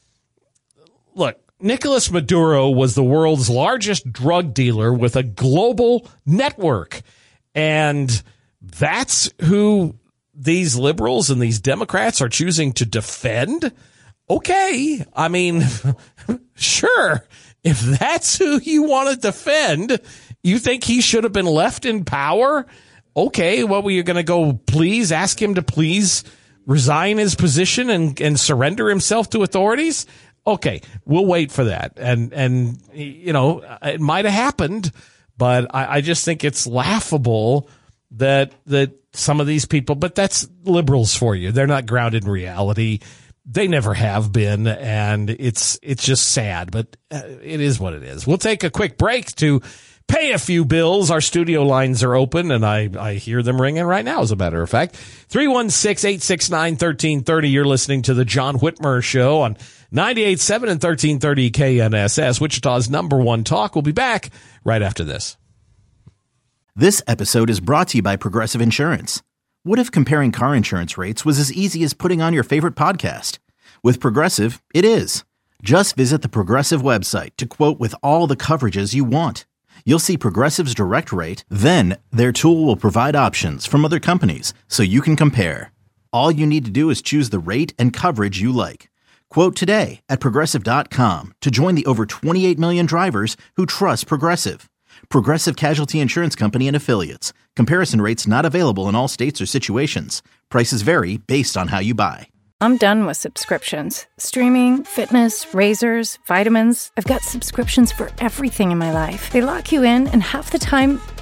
Speaker 5: look, Nicolas Maduro was the world's largest drug dealer with a global network. And that's who these liberals and these Democrats are choosing to defend. Okay. I mean, sure. If that's who you want to defend, you think he should have been left in power? Okay, well, were you going to go please ask him to please resign his position and, and surrender himself to authorities? Okay, we'll wait for that. And, and you know, it might have happened, but I, I just think it's laughable that that some of these people, but that's liberals for you. They're not grounded in reality. They never have been, and it's it's just sad, but it is what it is. We'll take a quick break to pay a few bills. Our studio lines are open, and I, I hear them ringing right now, as a matter of fact. three one six, eight six nine, one three three zero. You're listening to the John Whitmer Show on ninety-eight point seven and thirteen thirty K N S S, Wichita's number one talk. We'll be back right after this.
Speaker 1: This episode is brought to you by Progressive Insurance. What if comparing car insurance rates was as easy as putting on your favorite podcast? With Progressive, it is. Just visit the Progressive website to quote with all the coverages you want. You'll see Progressive's direct rate, then their tool will provide options from other companies so you can compare. All you need to do is choose the rate and coverage you like. Quote today at Progressive dot com to join the over twenty-eight million drivers who trust Progressive. Progressive Casualty Insurance Company and Affiliates. Comparison rates not available in all states or situations. Prices vary based on how you buy.
Speaker 10: I'm done with subscriptions. Streaming, fitness, razors, vitamins. I've got subscriptions for everything in my life. They lock you in, and half the time,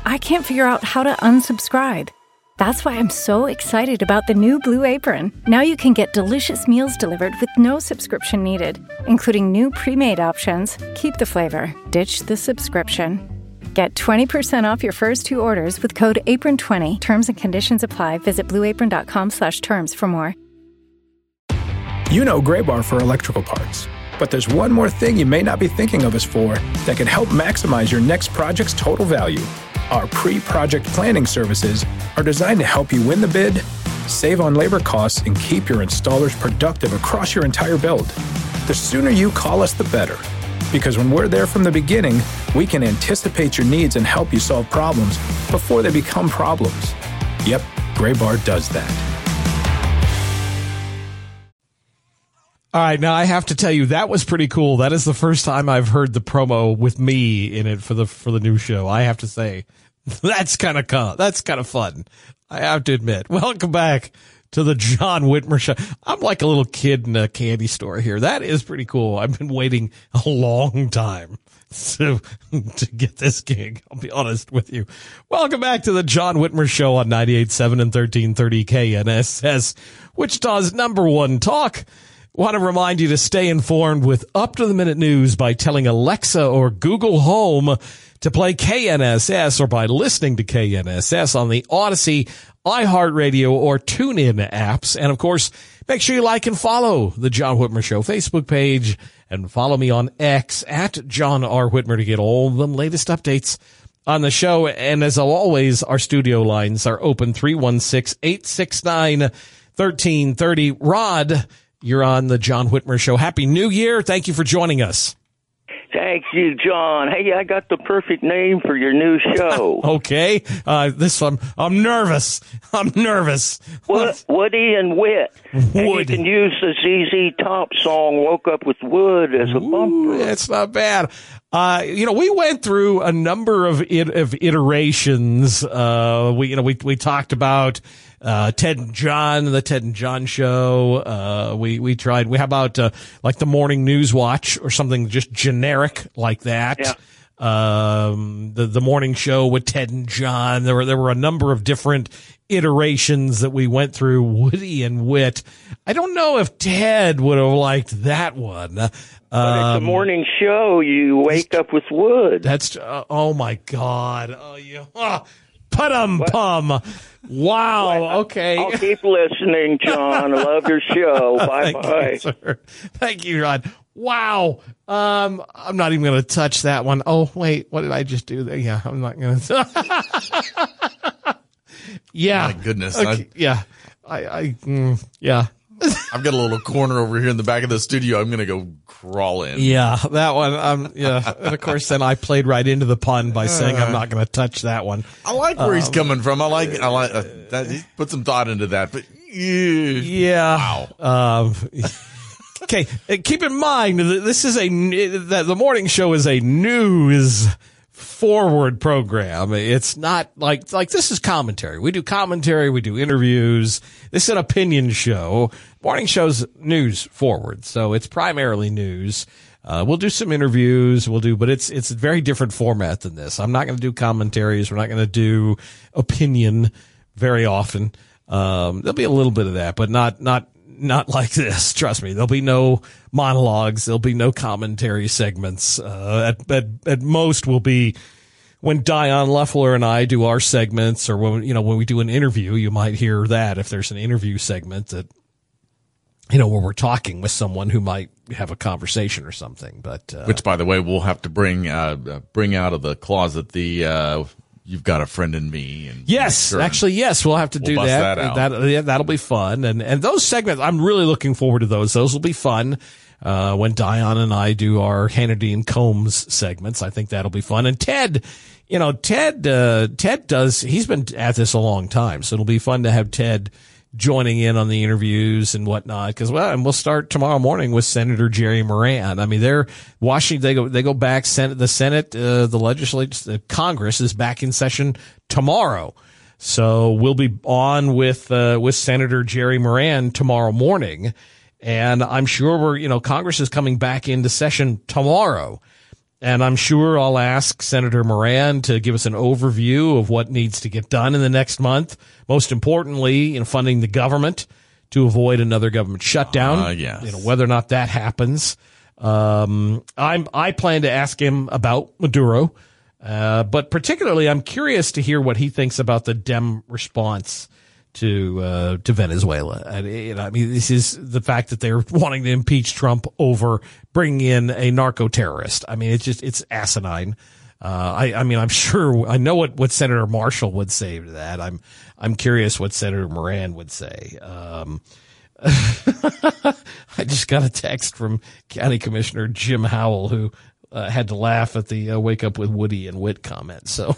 Speaker 10: I can't figure out how to unsubscribe. That's why I'm so excited about the new Blue Apron. Now you can get delicious meals delivered with no subscription needed, including new pre-made options. Keep the flavor, ditch the subscription. Get twenty percent off your first two orders with code apron twenty. Terms and conditions apply. Visit blueapron.com slash terms for more.
Speaker 11: You know Graybar for electrical parts, but there's one more thing you may not be thinking of us for that can help maximize your next project's total value. Our pre-project planning services are designed to help you win the bid, save on labor costs, and keep your installers productive across your entire build. The sooner you call us, the better. Because when we're there from the beginning, we can anticipate your needs and help you solve problems before they become problems. Yep, Graybar does that.
Speaker 5: All right, now I have to tell you, that was pretty cool. That is the first time I've heard the promo with me in it for the for the new show. I have to say, that's kind of fun. That's kind of fun. I have to admit. Welcome back to the John Whitmer Show. I'm like a little kid in a candy store here. That is pretty cool. I've been waiting a long time to, to get this gig. I'll be honest with you. Welcome back to the John Whitmer Show on ninety-eight point seven and thirteen thirty K N S S, Wichita's number one talk. Want to remind you to stay informed with up-to-the-minute news by telling Alexa or Google Home to play K N S S, or by listening to K N S S on the Odyssey, iHeartRadio, or TuneIn apps. And, of course, make sure you like and follow the John Whitmer Show Facebook page, and follow me on X at John R. Whitmer to get all the latest updates on the show. And, as always, our studio lines are open, three one six, eight six nine, one three three zero. Rod, you're on the John Whitmer Show. Happy New Year. Thank you for joining us.
Speaker 12: Thank you, John. Hey, I got the perfect name for your new show.
Speaker 5: Okay. Uh, this one, I'm nervous. I'm nervous.
Speaker 12: What, Woody and Wit.
Speaker 5: Woody.
Speaker 12: And you can use the Z Z Top song, Woke Up with Wood, as a
Speaker 5: Ooh,
Speaker 12: bumper.
Speaker 5: That's not bad. Uh, you know, we went through a number of, it, of iterations. Uh, we, you know, we, we talked about, uh, Ted and John, the Ted and John show. Uh, we, we tried, we, how about, uh, like the Morning News Watch or something just generic like that?
Speaker 12: Yeah.
Speaker 5: Um, the, the morning show with Ted and John. There were, there were a number of different iterations that we went through. Woody and Wit. I don't know if Ted would have liked that one.
Speaker 12: But
Speaker 5: Um,
Speaker 12: it's a morning show. You wake up with Wood.
Speaker 5: That's, uh, oh my God. Oh, you, oh, put-um pum. Wow.
Speaker 12: Well,
Speaker 5: okay.
Speaker 12: I'll keep listening, John. I love your show. Bye
Speaker 5: Thank
Speaker 12: bye.
Speaker 5: you, sir. Thank you, Rod. Wow. Um, I'm not even going to touch that one. Oh, wait. What did I just do there? Yeah, I'm not going to. Yeah.
Speaker 6: My goodness.
Speaker 5: Okay,
Speaker 6: I,
Speaker 5: yeah. I, I, mm, yeah.
Speaker 6: I've got a little corner over here in the back of the studio. I'm going to go crawl in.
Speaker 5: Yeah, that one. Um, yeah. And of course, then I played right into the pun by saying I'm not going to touch that one.
Speaker 6: I like where
Speaker 5: um,
Speaker 6: he's coming from. I like, I like, uh, that, he put some thought into that, but yeah.
Speaker 5: Yeah. Wow. Um, okay. Keep in mind that this is a, that the morning show is a news forward program. It's not like, like this is commentary. We do commentary. We do interviews. This is an opinion show. Morning show's news forward. So it's primarily news. Uh, we'll do some interviews. We'll do, but it's, it's a very different format than this. I'm not going to do commentaries. We're not going to do opinion very often. Um, there'll be a little bit of that, but not, not, not like this. Trust me. There'll be no monologues. There'll be no commentary segments. Uh, at, at, at most will be when Dion Leffler and I do our segments, or when, you know, when we do an interview, you might hear that if there's an interview segment that, you know, where we're talking with someone who might have a conversation or something. But, uh,
Speaker 6: which, by the way, we'll have to bring, uh, bring out of the closet the, uh, you've got a friend in me. And
Speaker 5: yes,
Speaker 6: sure.
Speaker 5: actually, yes, we'll have to
Speaker 6: we'll
Speaker 5: do
Speaker 6: bust
Speaker 5: that.
Speaker 6: that out.
Speaker 5: That, yeah, that'll be fun. And, and those segments, I'm really looking forward to those. Those will be fun. Uh, when Dion and I do our Hannity and Combs segments, I think that'll be fun. And Ted, you know, Ted, uh, Ted does, he's been at this a long time. So it'll be fun to have Ted joining in on the interviews and whatnot. Cause well, and we'll start tomorrow morning with Senator Jerry Moran. I mean, they're Washington, they go, they go back, Senate, the Senate, uh, the legislature, the Congress is back in session tomorrow. So we'll be on with, uh, with Senator Jerry Moran tomorrow morning. And I'm sure we're, you know, Congress is coming back into session tomorrow. and I'm sure I'll ask Senator Moran to give us an overview of what needs to get done in the next month. Most importantly, in funding the government to avoid another government shutdown.
Speaker 6: Uh, yes.
Speaker 5: You know, whether or not that happens. Um, I'm, I plan to ask him about Maduro. Uh, but particularly, I'm curious to hear what he thinks about the Dem response to, uh, to Venezuela. And, you know, I mean, this is the fact that they're wanting to impeach Trump over bringing in a narco terrorist. I mean, it's just, it's asinine. Uh, I, I mean, I'm sure I know what, what Senator Marshall would say to that. I'm, I'm curious what Senator Moran would say. Um, I just got a text from County Commissioner Jim Howell, who uh, had to laugh at the uh, wake up with Woody and Witt comment. So,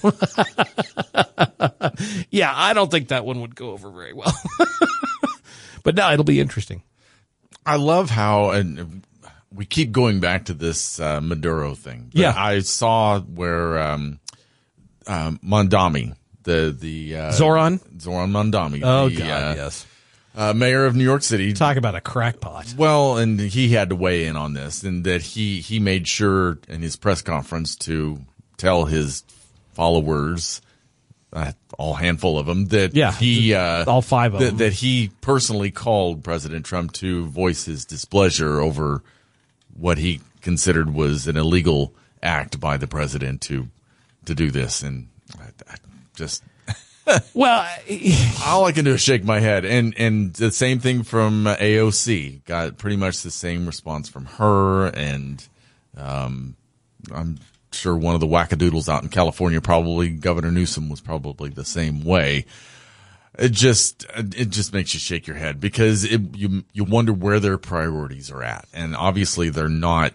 Speaker 5: yeah, I don't think that one would go over very well. But no, it'll be interesting.
Speaker 6: I love how, and we keep going back to this uh, Maduro thing. But
Speaker 5: yeah.
Speaker 6: I saw where um, um, Mondami, the, the uh,
Speaker 5: Zoran?
Speaker 6: Zoran Mondami.
Speaker 5: Oh,
Speaker 6: the,
Speaker 5: God,
Speaker 6: uh,
Speaker 5: yes.
Speaker 6: Uh, mayor of New York City.
Speaker 5: Talk about a crackpot.
Speaker 6: Well, and he had to weigh in on this, and that he, he made sure in his press conference to tell his followers, uh, all handful of them, that
Speaker 5: yeah,
Speaker 6: he, uh,
Speaker 5: all five of
Speaker 6: that,
Speaker 5: them,
Speaker 6: that he personally called President Trump to voice his displeasure over what he considered was an illegal act by the president to, to do this. And I, I just,
Speaker 5: well,
Speaker 6: all I can do is shake my head. And, and the same thing from A O C. Got pretty much the same response from her. And, um, I'm sure one of the wackadoodles out in California, probably Governor Newsom, was probably the same way. It just, it just makes you shake your head because it, you, you wonder where their priorities are at. And obviously they're not,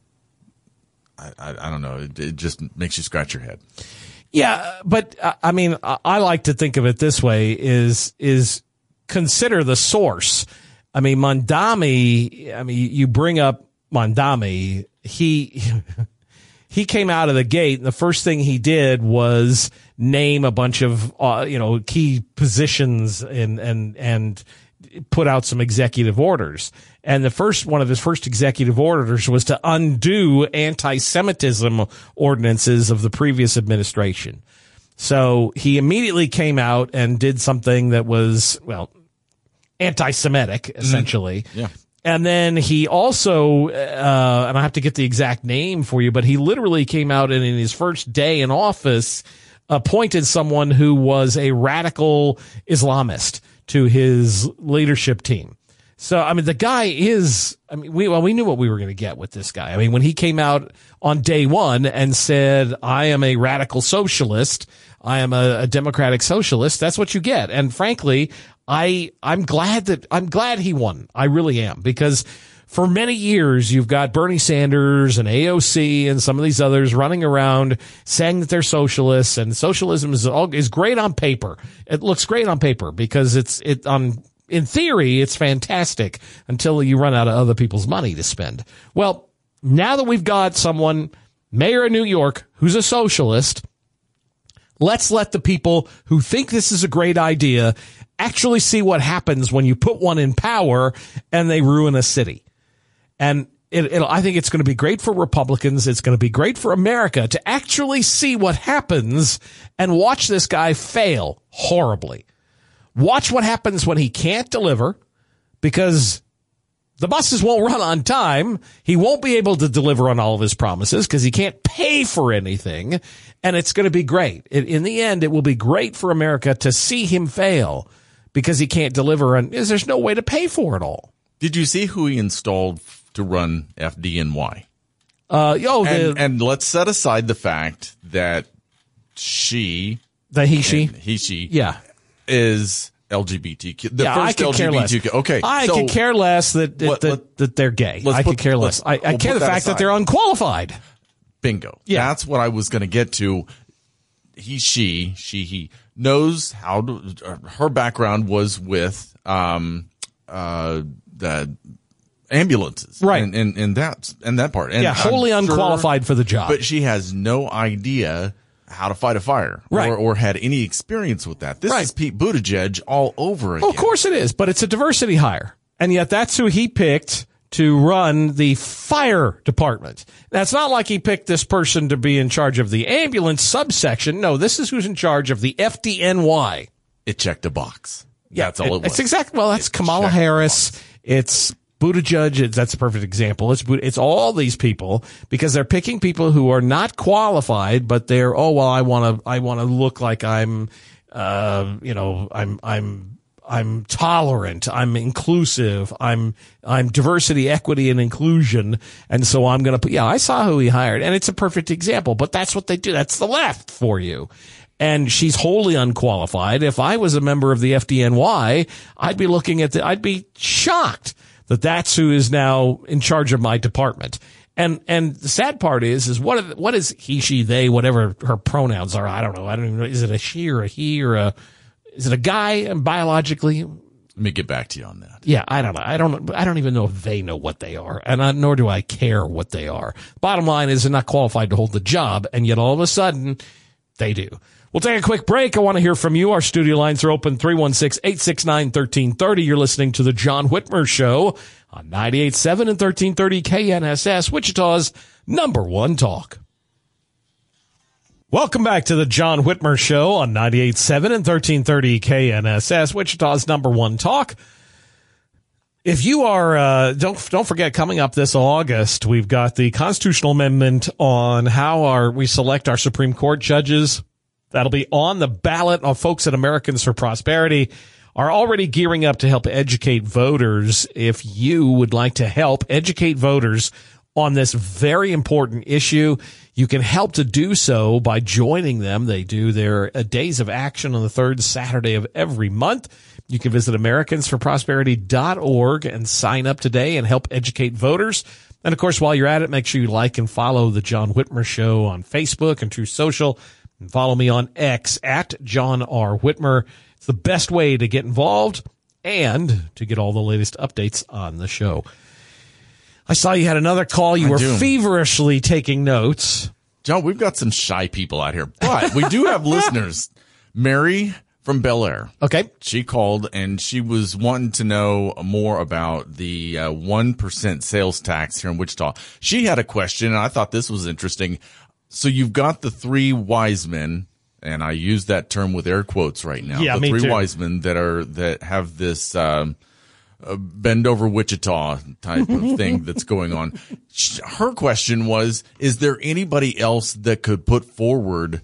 Speaker 6: I, I, I don't know. It, it just makes you scratch your head.
Speaker 5: Yeah, but uh, I mean, I, I like to think of it this way: is is consider the source. I mean, Mondami. I mean, you bring up Mondami. He he came out of the gate, and the first thing he did was name a bunch of uh, you know key positions and and and put out some executive orders. And the first one of his first executive orders was to undo anti-Semitism ordinances of the previous administration. So he immediately came out and did something that was, well, anti-Semitic, essentially.
Speaker 6: Mm-hmm. Yeah.
Speaker 5: And then he also, uh, and I have to get the exact name for you, but he literally came out and in his first day in office appointed someone who was a radical Islamist to his leadership team. So, I mean, the guy is, I mean, we, well, we knew what we were going to get with this guy. I mean, when he came out on day one and said, I am a radical socialist, I am a, a democratic socialist, that's what you get. And frankly, I, I'm glad that, I'm glad he won. I really am, because for many years, you've got Bernie Sanders and A O C and some of these others running around saying that they're socialists, and socialism is all, is great on paper. It looks great on paper because it's, it, on, in theory, it's fantastic until you run out of other people's money to spend. Well, now that we've got someone, mayor of New York, who's a socialist, let's let the people who think this is a great idea actually see what happens when you put one in power and they ruin a city. And it, it'll, I think it's going to be great for Republicans. It's going to be great for America to actually see what happens and watch this guy fail horribly. Watch what happens when he can't deliver, because the buses won't run on time. He won't be able to deliver on all of his promises because he can't pay for anything. And it's going to be great. It, in the end, it will be great for America to see him fail because he can't deliver, and there's no way to pay for it all.
Speaker 6: Did you see who he installed to run F D N Y?
Speaker 5: Uh, oh,
Speaker 6: and,
Speaker 5: the,
Speaker 6: and let's set aside the fact that she,
Speaker 5: the he, she,
Speaker 6: he, she,
Speaker 5: yeah,
Speaker 6: is L G B T Q. The
Speaker 5: yeah,
Speaker 6: first
Speaker 5: I could
Speaker 6: L G B T Q.
Speaker 5: Care less.
Speaker 6: Okay,
Speaker 5: I
Speaker 6: so
Speaker 5: could care less that that,
Speaker 6: let,
Speaker 5: that,
Speaker 6: let,
Speaker 5: that they're gay. I
Speaker 6: put,
Speaker 5: could care less. I, I
Speaker 6: we'll
Speaker 5: care the
Speaker 6: that
Speaker 5: fact
Speaker 6: aside.
Speaker 5: that they're unqualified.
Speaker 6: Bingo.
Speaker 5: Yeah.
Speaker 6: That's what I was going to get to. He, she, she, he knows how to, uh, her background was with, um, uh, the ambulances.
Speaker 5: Right.
Speaker 6: And, and, and that, and that part. And
Speaker 5: yeah, wholly
Speaker 6: I'm
Speaker 5: unqualified
Speaker 6: sure,
Speaker 5: for the job.
Speaker 6: But she has no idea how to fight a fire.
Speaker 5: Right.
Speaker 6: Or, or had any experience with that. This
Speaker 5: right.
Speaker 6: is Pete Buttigieg all over again.
Speaker 5: Well, of course it is, but it's a diversity hire. And yet that's who he picked to run the fire department. Now, it's not like he picked this person to be in charge of the ambulance subsection. No, this is who's in charge of the F D N Y.
Speaker 6: It checked a box.
Speaker 5: Yeah,
Speaker 6: that's all it was.
Speaker 5: It's exactly, well, that's
Speaker 6: It
Speaker 5: Kamala
Speaker 6: checked
Speaker 5: Harris.
Speaker 6: the box.
Speaker 5: It's Buttigieg. It's, that's a perfect example. It's, it's all these people because they're picking people who are not qualified, but they're, oh, well, I want to, I want to look like I'm, uh, you know, I'm, I'm, I'm tolerant. I'm inclusive. I'm, I'm diversity, equity, and inclusion. And so I'm going to put, yeah, I saw who he hired, and it's a perfect example, but that's what they do. That's the left for you. And she's wholly unqualified. If I was a member of the F D N Y, I'd be looking at the, I'd be shocked that that's who is now in charge of my department. And, and the sad part is, is what, are, what is he, she, they, whatever her pronouns are. I don't know. I don't even know. Is it a she or a he or a, is it a guy biologically?
Speaker 6: Let me get back to you on that.
Speaker 5: Yeah, I don't know. I don't, I don't even know if they know what they are, and I, nor do I care what they are. Bottom line is they're not qualified to hold the job, and yet all of a sudden they do. We'll take a quick break. I want to hear from you. Our studio lines are open, three one six, eight six nine, one three three zero. You're listening to the John Whitmer Show on ninety-eight point seven and thirteen thirty K N S S, Wichita's number one talk. Welcome back to the John Whitmer Show on ninety-eight point seven and thirteen thirty K N S S, Wichita's number one talk. If you are, uh, don't, don't forget, coming up this August, we've got the constitutional amendment on how our, we select our Supreme Court judges. That'll be on the ballot. Our folks at Americans for Prosperity are already gearing up to help educate voters. If you would like to help educate voters on this very important issue, you can help to do so by joining them. They do their uh, days of action on the third Saturday of every month. You can visit Americans for Prosperity dot org and sign up today and help educate voters. And, of course, while you're at it, make sure you like and follow the John Whitmer Show on Facebook and True Social. And follow me on X at John R. Whitmer. It's the best way to get involved and to get all the latest updates on the show. I saw you had another call. You I were do. feverishly taking notes.
Speaker 6: John, we've got some shy people out here, but we do have listeners. Mary from Bel Air.
Speaker 5: Okay.
Speaker 6: She called and she was wanting to know more about the uh, one percent sales tax here in Wichita. She had a question, and I thought this was interesting. So you've got the three wise men, and I use that term with air quotes right now.
Speaker 5: Yeah,
Speaker 6: the
Speaker 5: me
Speaker 6: three
Speaker 5: too.
Speaker 6: wise men that are that have this um, uh, bend over Wichita type of thing that's going on. Her question was: is there anybody else that could put forward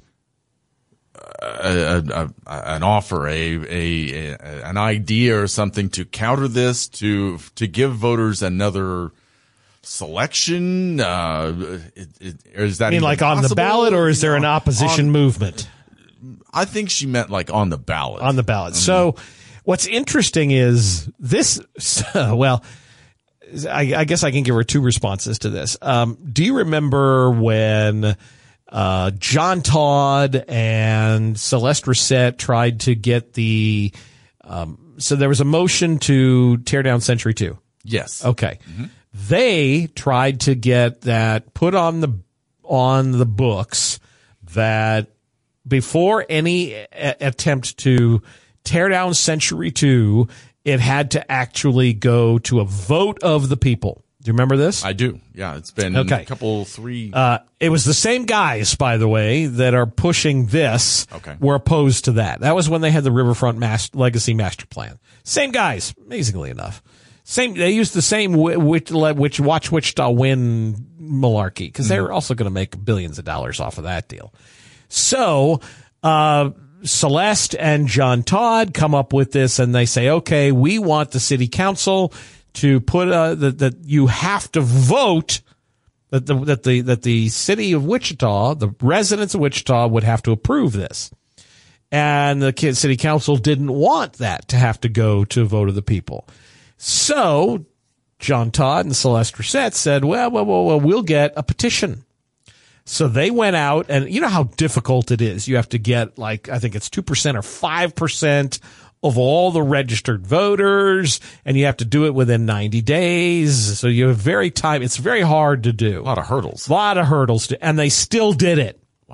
Speaker 6: a, a, a, an offer, a, a, a an idea, or something to counter this, to to give voters another selection? Uh, it, it, is that
Speaker 5: I mean, like on
Speaker 6: possible?
Speaker 5: the ballot, or is there an opposition
Speaker 6: on,
Speaker 5: movement?
Speaker 6: I think she meant like on the ballot.
Speaker 5: On the ballot. So what's interesting is this, well, I, I guess I can give her two responses to this. Um, do you remember when uh, John Todd and Celeste Reset tried to get the, um, so there was a motion to tear down Century two?
Speaker 6: Yes.
Speaker 5: Okay. Mm-hmm. They tried to get that put on the on the books that before any a- attempt to tear down Century two, it had to actually go to a vote of the people. Do you remember this?
Speaker 6: I do. Yeah, it's been
Speaker 5: okay.
Speaker 6: a couple, three.
Speaker 5: Uh, it was the same guys, by the way, that are pushing this.
Speaker 6: Okay.
Speaker 5: Were opposed to that. That was when they had the Riverfront Mas- Legacy Master Plan. Same guys, amazingly enough. Same. They used the same which, which watch Wichita win malarkey because mm-hmm. they were also going to make billions of dollars off of that deal. So, uh, Celeste and John Todd come up with this, and they say, okay, we want the city council to put uh, that that you have to vote that the that the that the city of Wichita, the residents of Wichita, would have to approve this. And the city council didn't want that to have to go to a vote of the people. So John Todd and Celeste Reset said, well, well, well, well, we'll get a petition. So they went out, and you know how difficult it is. You have to get, like, I think it's two percent or five percent of all the registered voters, and you have to do it within ninety days. So you have very time. It's very hard to do.
Speaker 6: A lot of hurdles.
Speaker 5: A lot of hurdles. To, and they still did it.
Speaker 6: Wow.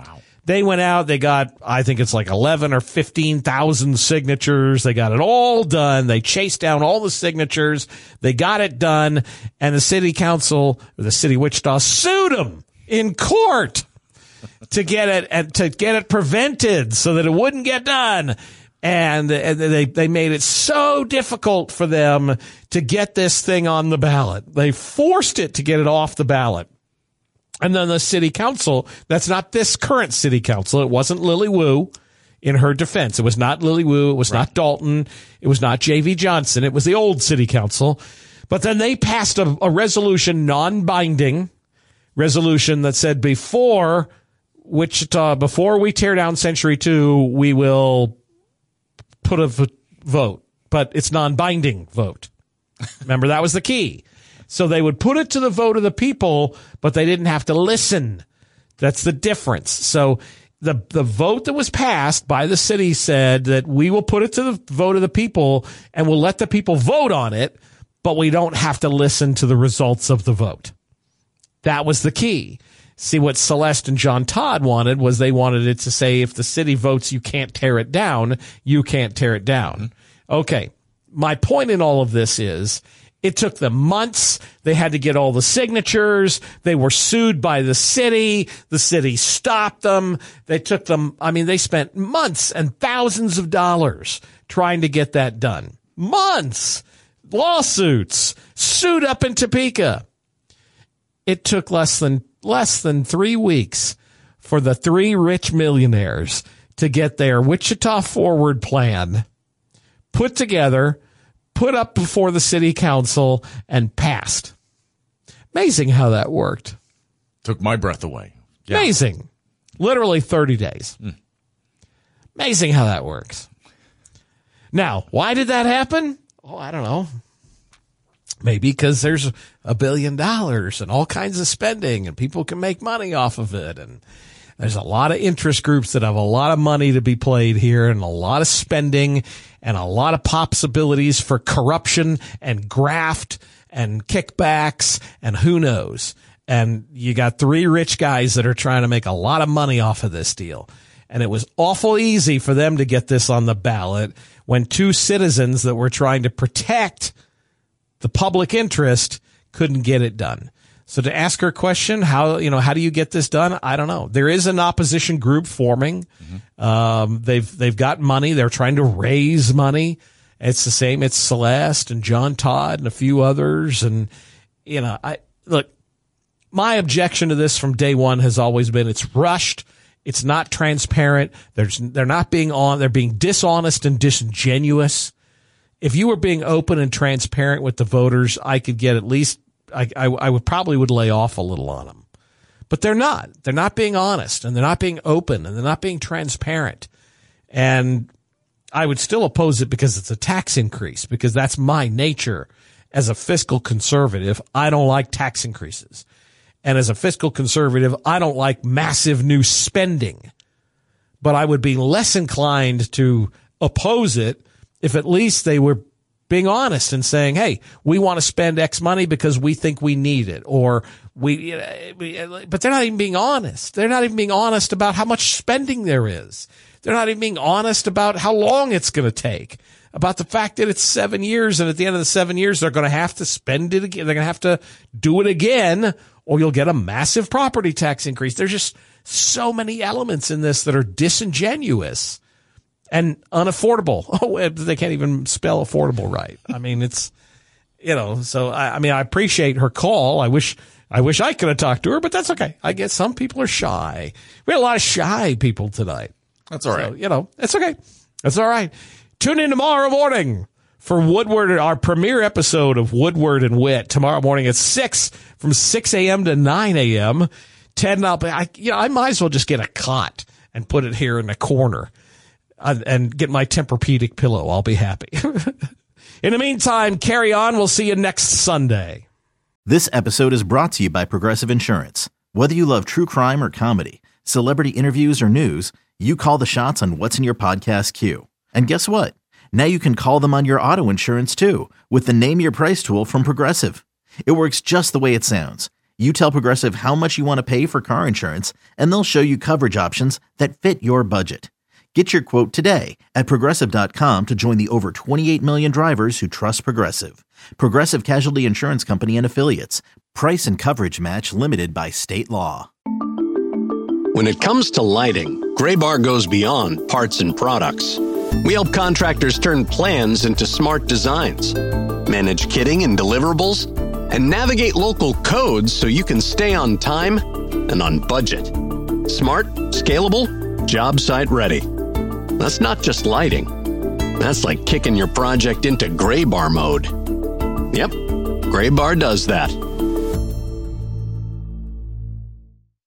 Speaker 5: They went out, they got, I think it's like eleven or fifteen thousand signatures. They got it all done. They chased down all the signatures. They got it done. And the city council, or the city of Wichita, sued them in court to get it, and to get it prevented so that it wouldn't get done. And they, they made it so difficult for them to get this thing on the ballot. They forced it to get it off the ballot. And then the city council, that's not this current city council. It wasn't Lily Wu, in her defense. It was not Lily Wu. It was right. not Dalton. It was not J V Johnson. It was the old city council. But then they passed a, a resolution, non-binding resolution, that said before Wichita, before we tear down Century two, we will put a v- vote. But it's non-binding vote. Remember, that was the key. So they would put it to the vote of the people, but they didn't have to listen. That's the difference. So the the vote that was passed by the city said that we will put it to the vote of the people and we'll let the people vote on it, but we don't have to listen to the results of the vote. That was the key. See, what Celeste and John Todd wanted was they wanted it to say if the city votes you can't tear it down, you can't tear it down. Okay. My point in all of this is, it took them months. They had to get all the signatures. They were sued by the city. The city stopped them. They took them. I mean, they spent months and thousands of dollars trying to get that done. Months. Lawsuits. Sued up in Topeka. It took less than, less than three weeks for the three rich millionaires to get their Wichita Forward plan put together, put up before the city council, and passed. Amazing how that worked.
Speaker 6: Took my breath away.
Speaker 5: Yeah. Amazing. Literally thirty days. Mm. Amazing how that works. Now, why did that happen? Oh, I don't know. Maybe because there's a billion dollars and all kinds of spending and people can make money off of it. And there's a lot of interest groups that have a lot of money to be played here and a lot of spending and a lot of possibilities for corruption and graft and kickbacks and who knows. And you got three rich guys that are trying to make a lot of money off of this deal. And it was awful easy for them to get this on the ballot when two citizens that were trying to protect the public interest couldn't get it done. So to ask her question, how, you know, how do you get this done? I don't know. There is an opposition group forming. Mm-hmm. Um, they've, they've got money. They're trying to raise money. It's the same. It's Celeste and John Todd and a few others. And, you know, I, look, my objection to this from day one has always been it's rushed. It's not transparent. There's, they're not being on, they're being dishonest and disingenuous. If you were being open and transparent with the voters, I could get at least, I, I, I would probably would lay off a little on them. But they're not. They're not being honest, and they're not being open, and they're not being transparent. And I would still oppose it because it's a tax increase, because that's my nature as a fiscal conservative. I don't like tax increases. And as a fiscal conservative, I don't like massive new spending. But I would be less inclined to oppose it if at least they were being honest and saying, hey, we want to spend X money because we think we need it. Or we, but they're not even being honest. They're not even being honest about how much spending there is. They're not even being honest about how long it's going to take, about the fact that it's seven years. And at the end of the seven years, they're going to have to spend it again. They're going to have to do it again, or you'll get a massive property tax increase. There's just so many elements in this that are disingenuous and unaffordable. Oh, they can't even spell affordable right. I mean, it's, you know, so I, I mean, I appreciate her call. I wish, I wish I could have talked to her, but that's okay. I guess some people are shy. We had a lot of shy people tonight.
Speaker 6: That's all right.
Speaker 5: So, you know, it's okay. That's all right. Tune in tomorrow morning for Woodward, our premiere episode of Woodward and Wit tomorrow morning at six, from six a.m. to nine a.m. Ted and I'll be, I, you know, I might as well just get a cot and put it here in the corner. And get my Tempur-Pedic pillow. I'll be happy. In the meantime, carry on. We'll see you next Sunday.
Speaker 1: This episode is brought to you by Progressive Insurance. Whether you love true crime or comedy, celebrity interviews or news, you call the shots on what's in your podcast queue. And guess what? Now you can call them on your auto insurance too with the Name Your Price tool from Progressive. It works just the way it sounds. You tell Progressive how much you want to pay for car insurance, and they'll show you coverage options that fit your budget. Get your quote today at Progressive dot com to join the over twenty-eight million drivers who trust Progressive. Progressive Casualty Insurance Company and Affiliates. Price and coverage match limited by state law.
Speaker 2: When it comes to lighting, Graybar goes beyond parts and products. We help contractors turn plans into smart designs, manage kitting and deliverables, and navigate local codes so you can stay on time and on budget. Smart, scalable, job site ready. That's not just lighting. That's like kicking your project into Graybar mode. Yep, Graybar does that.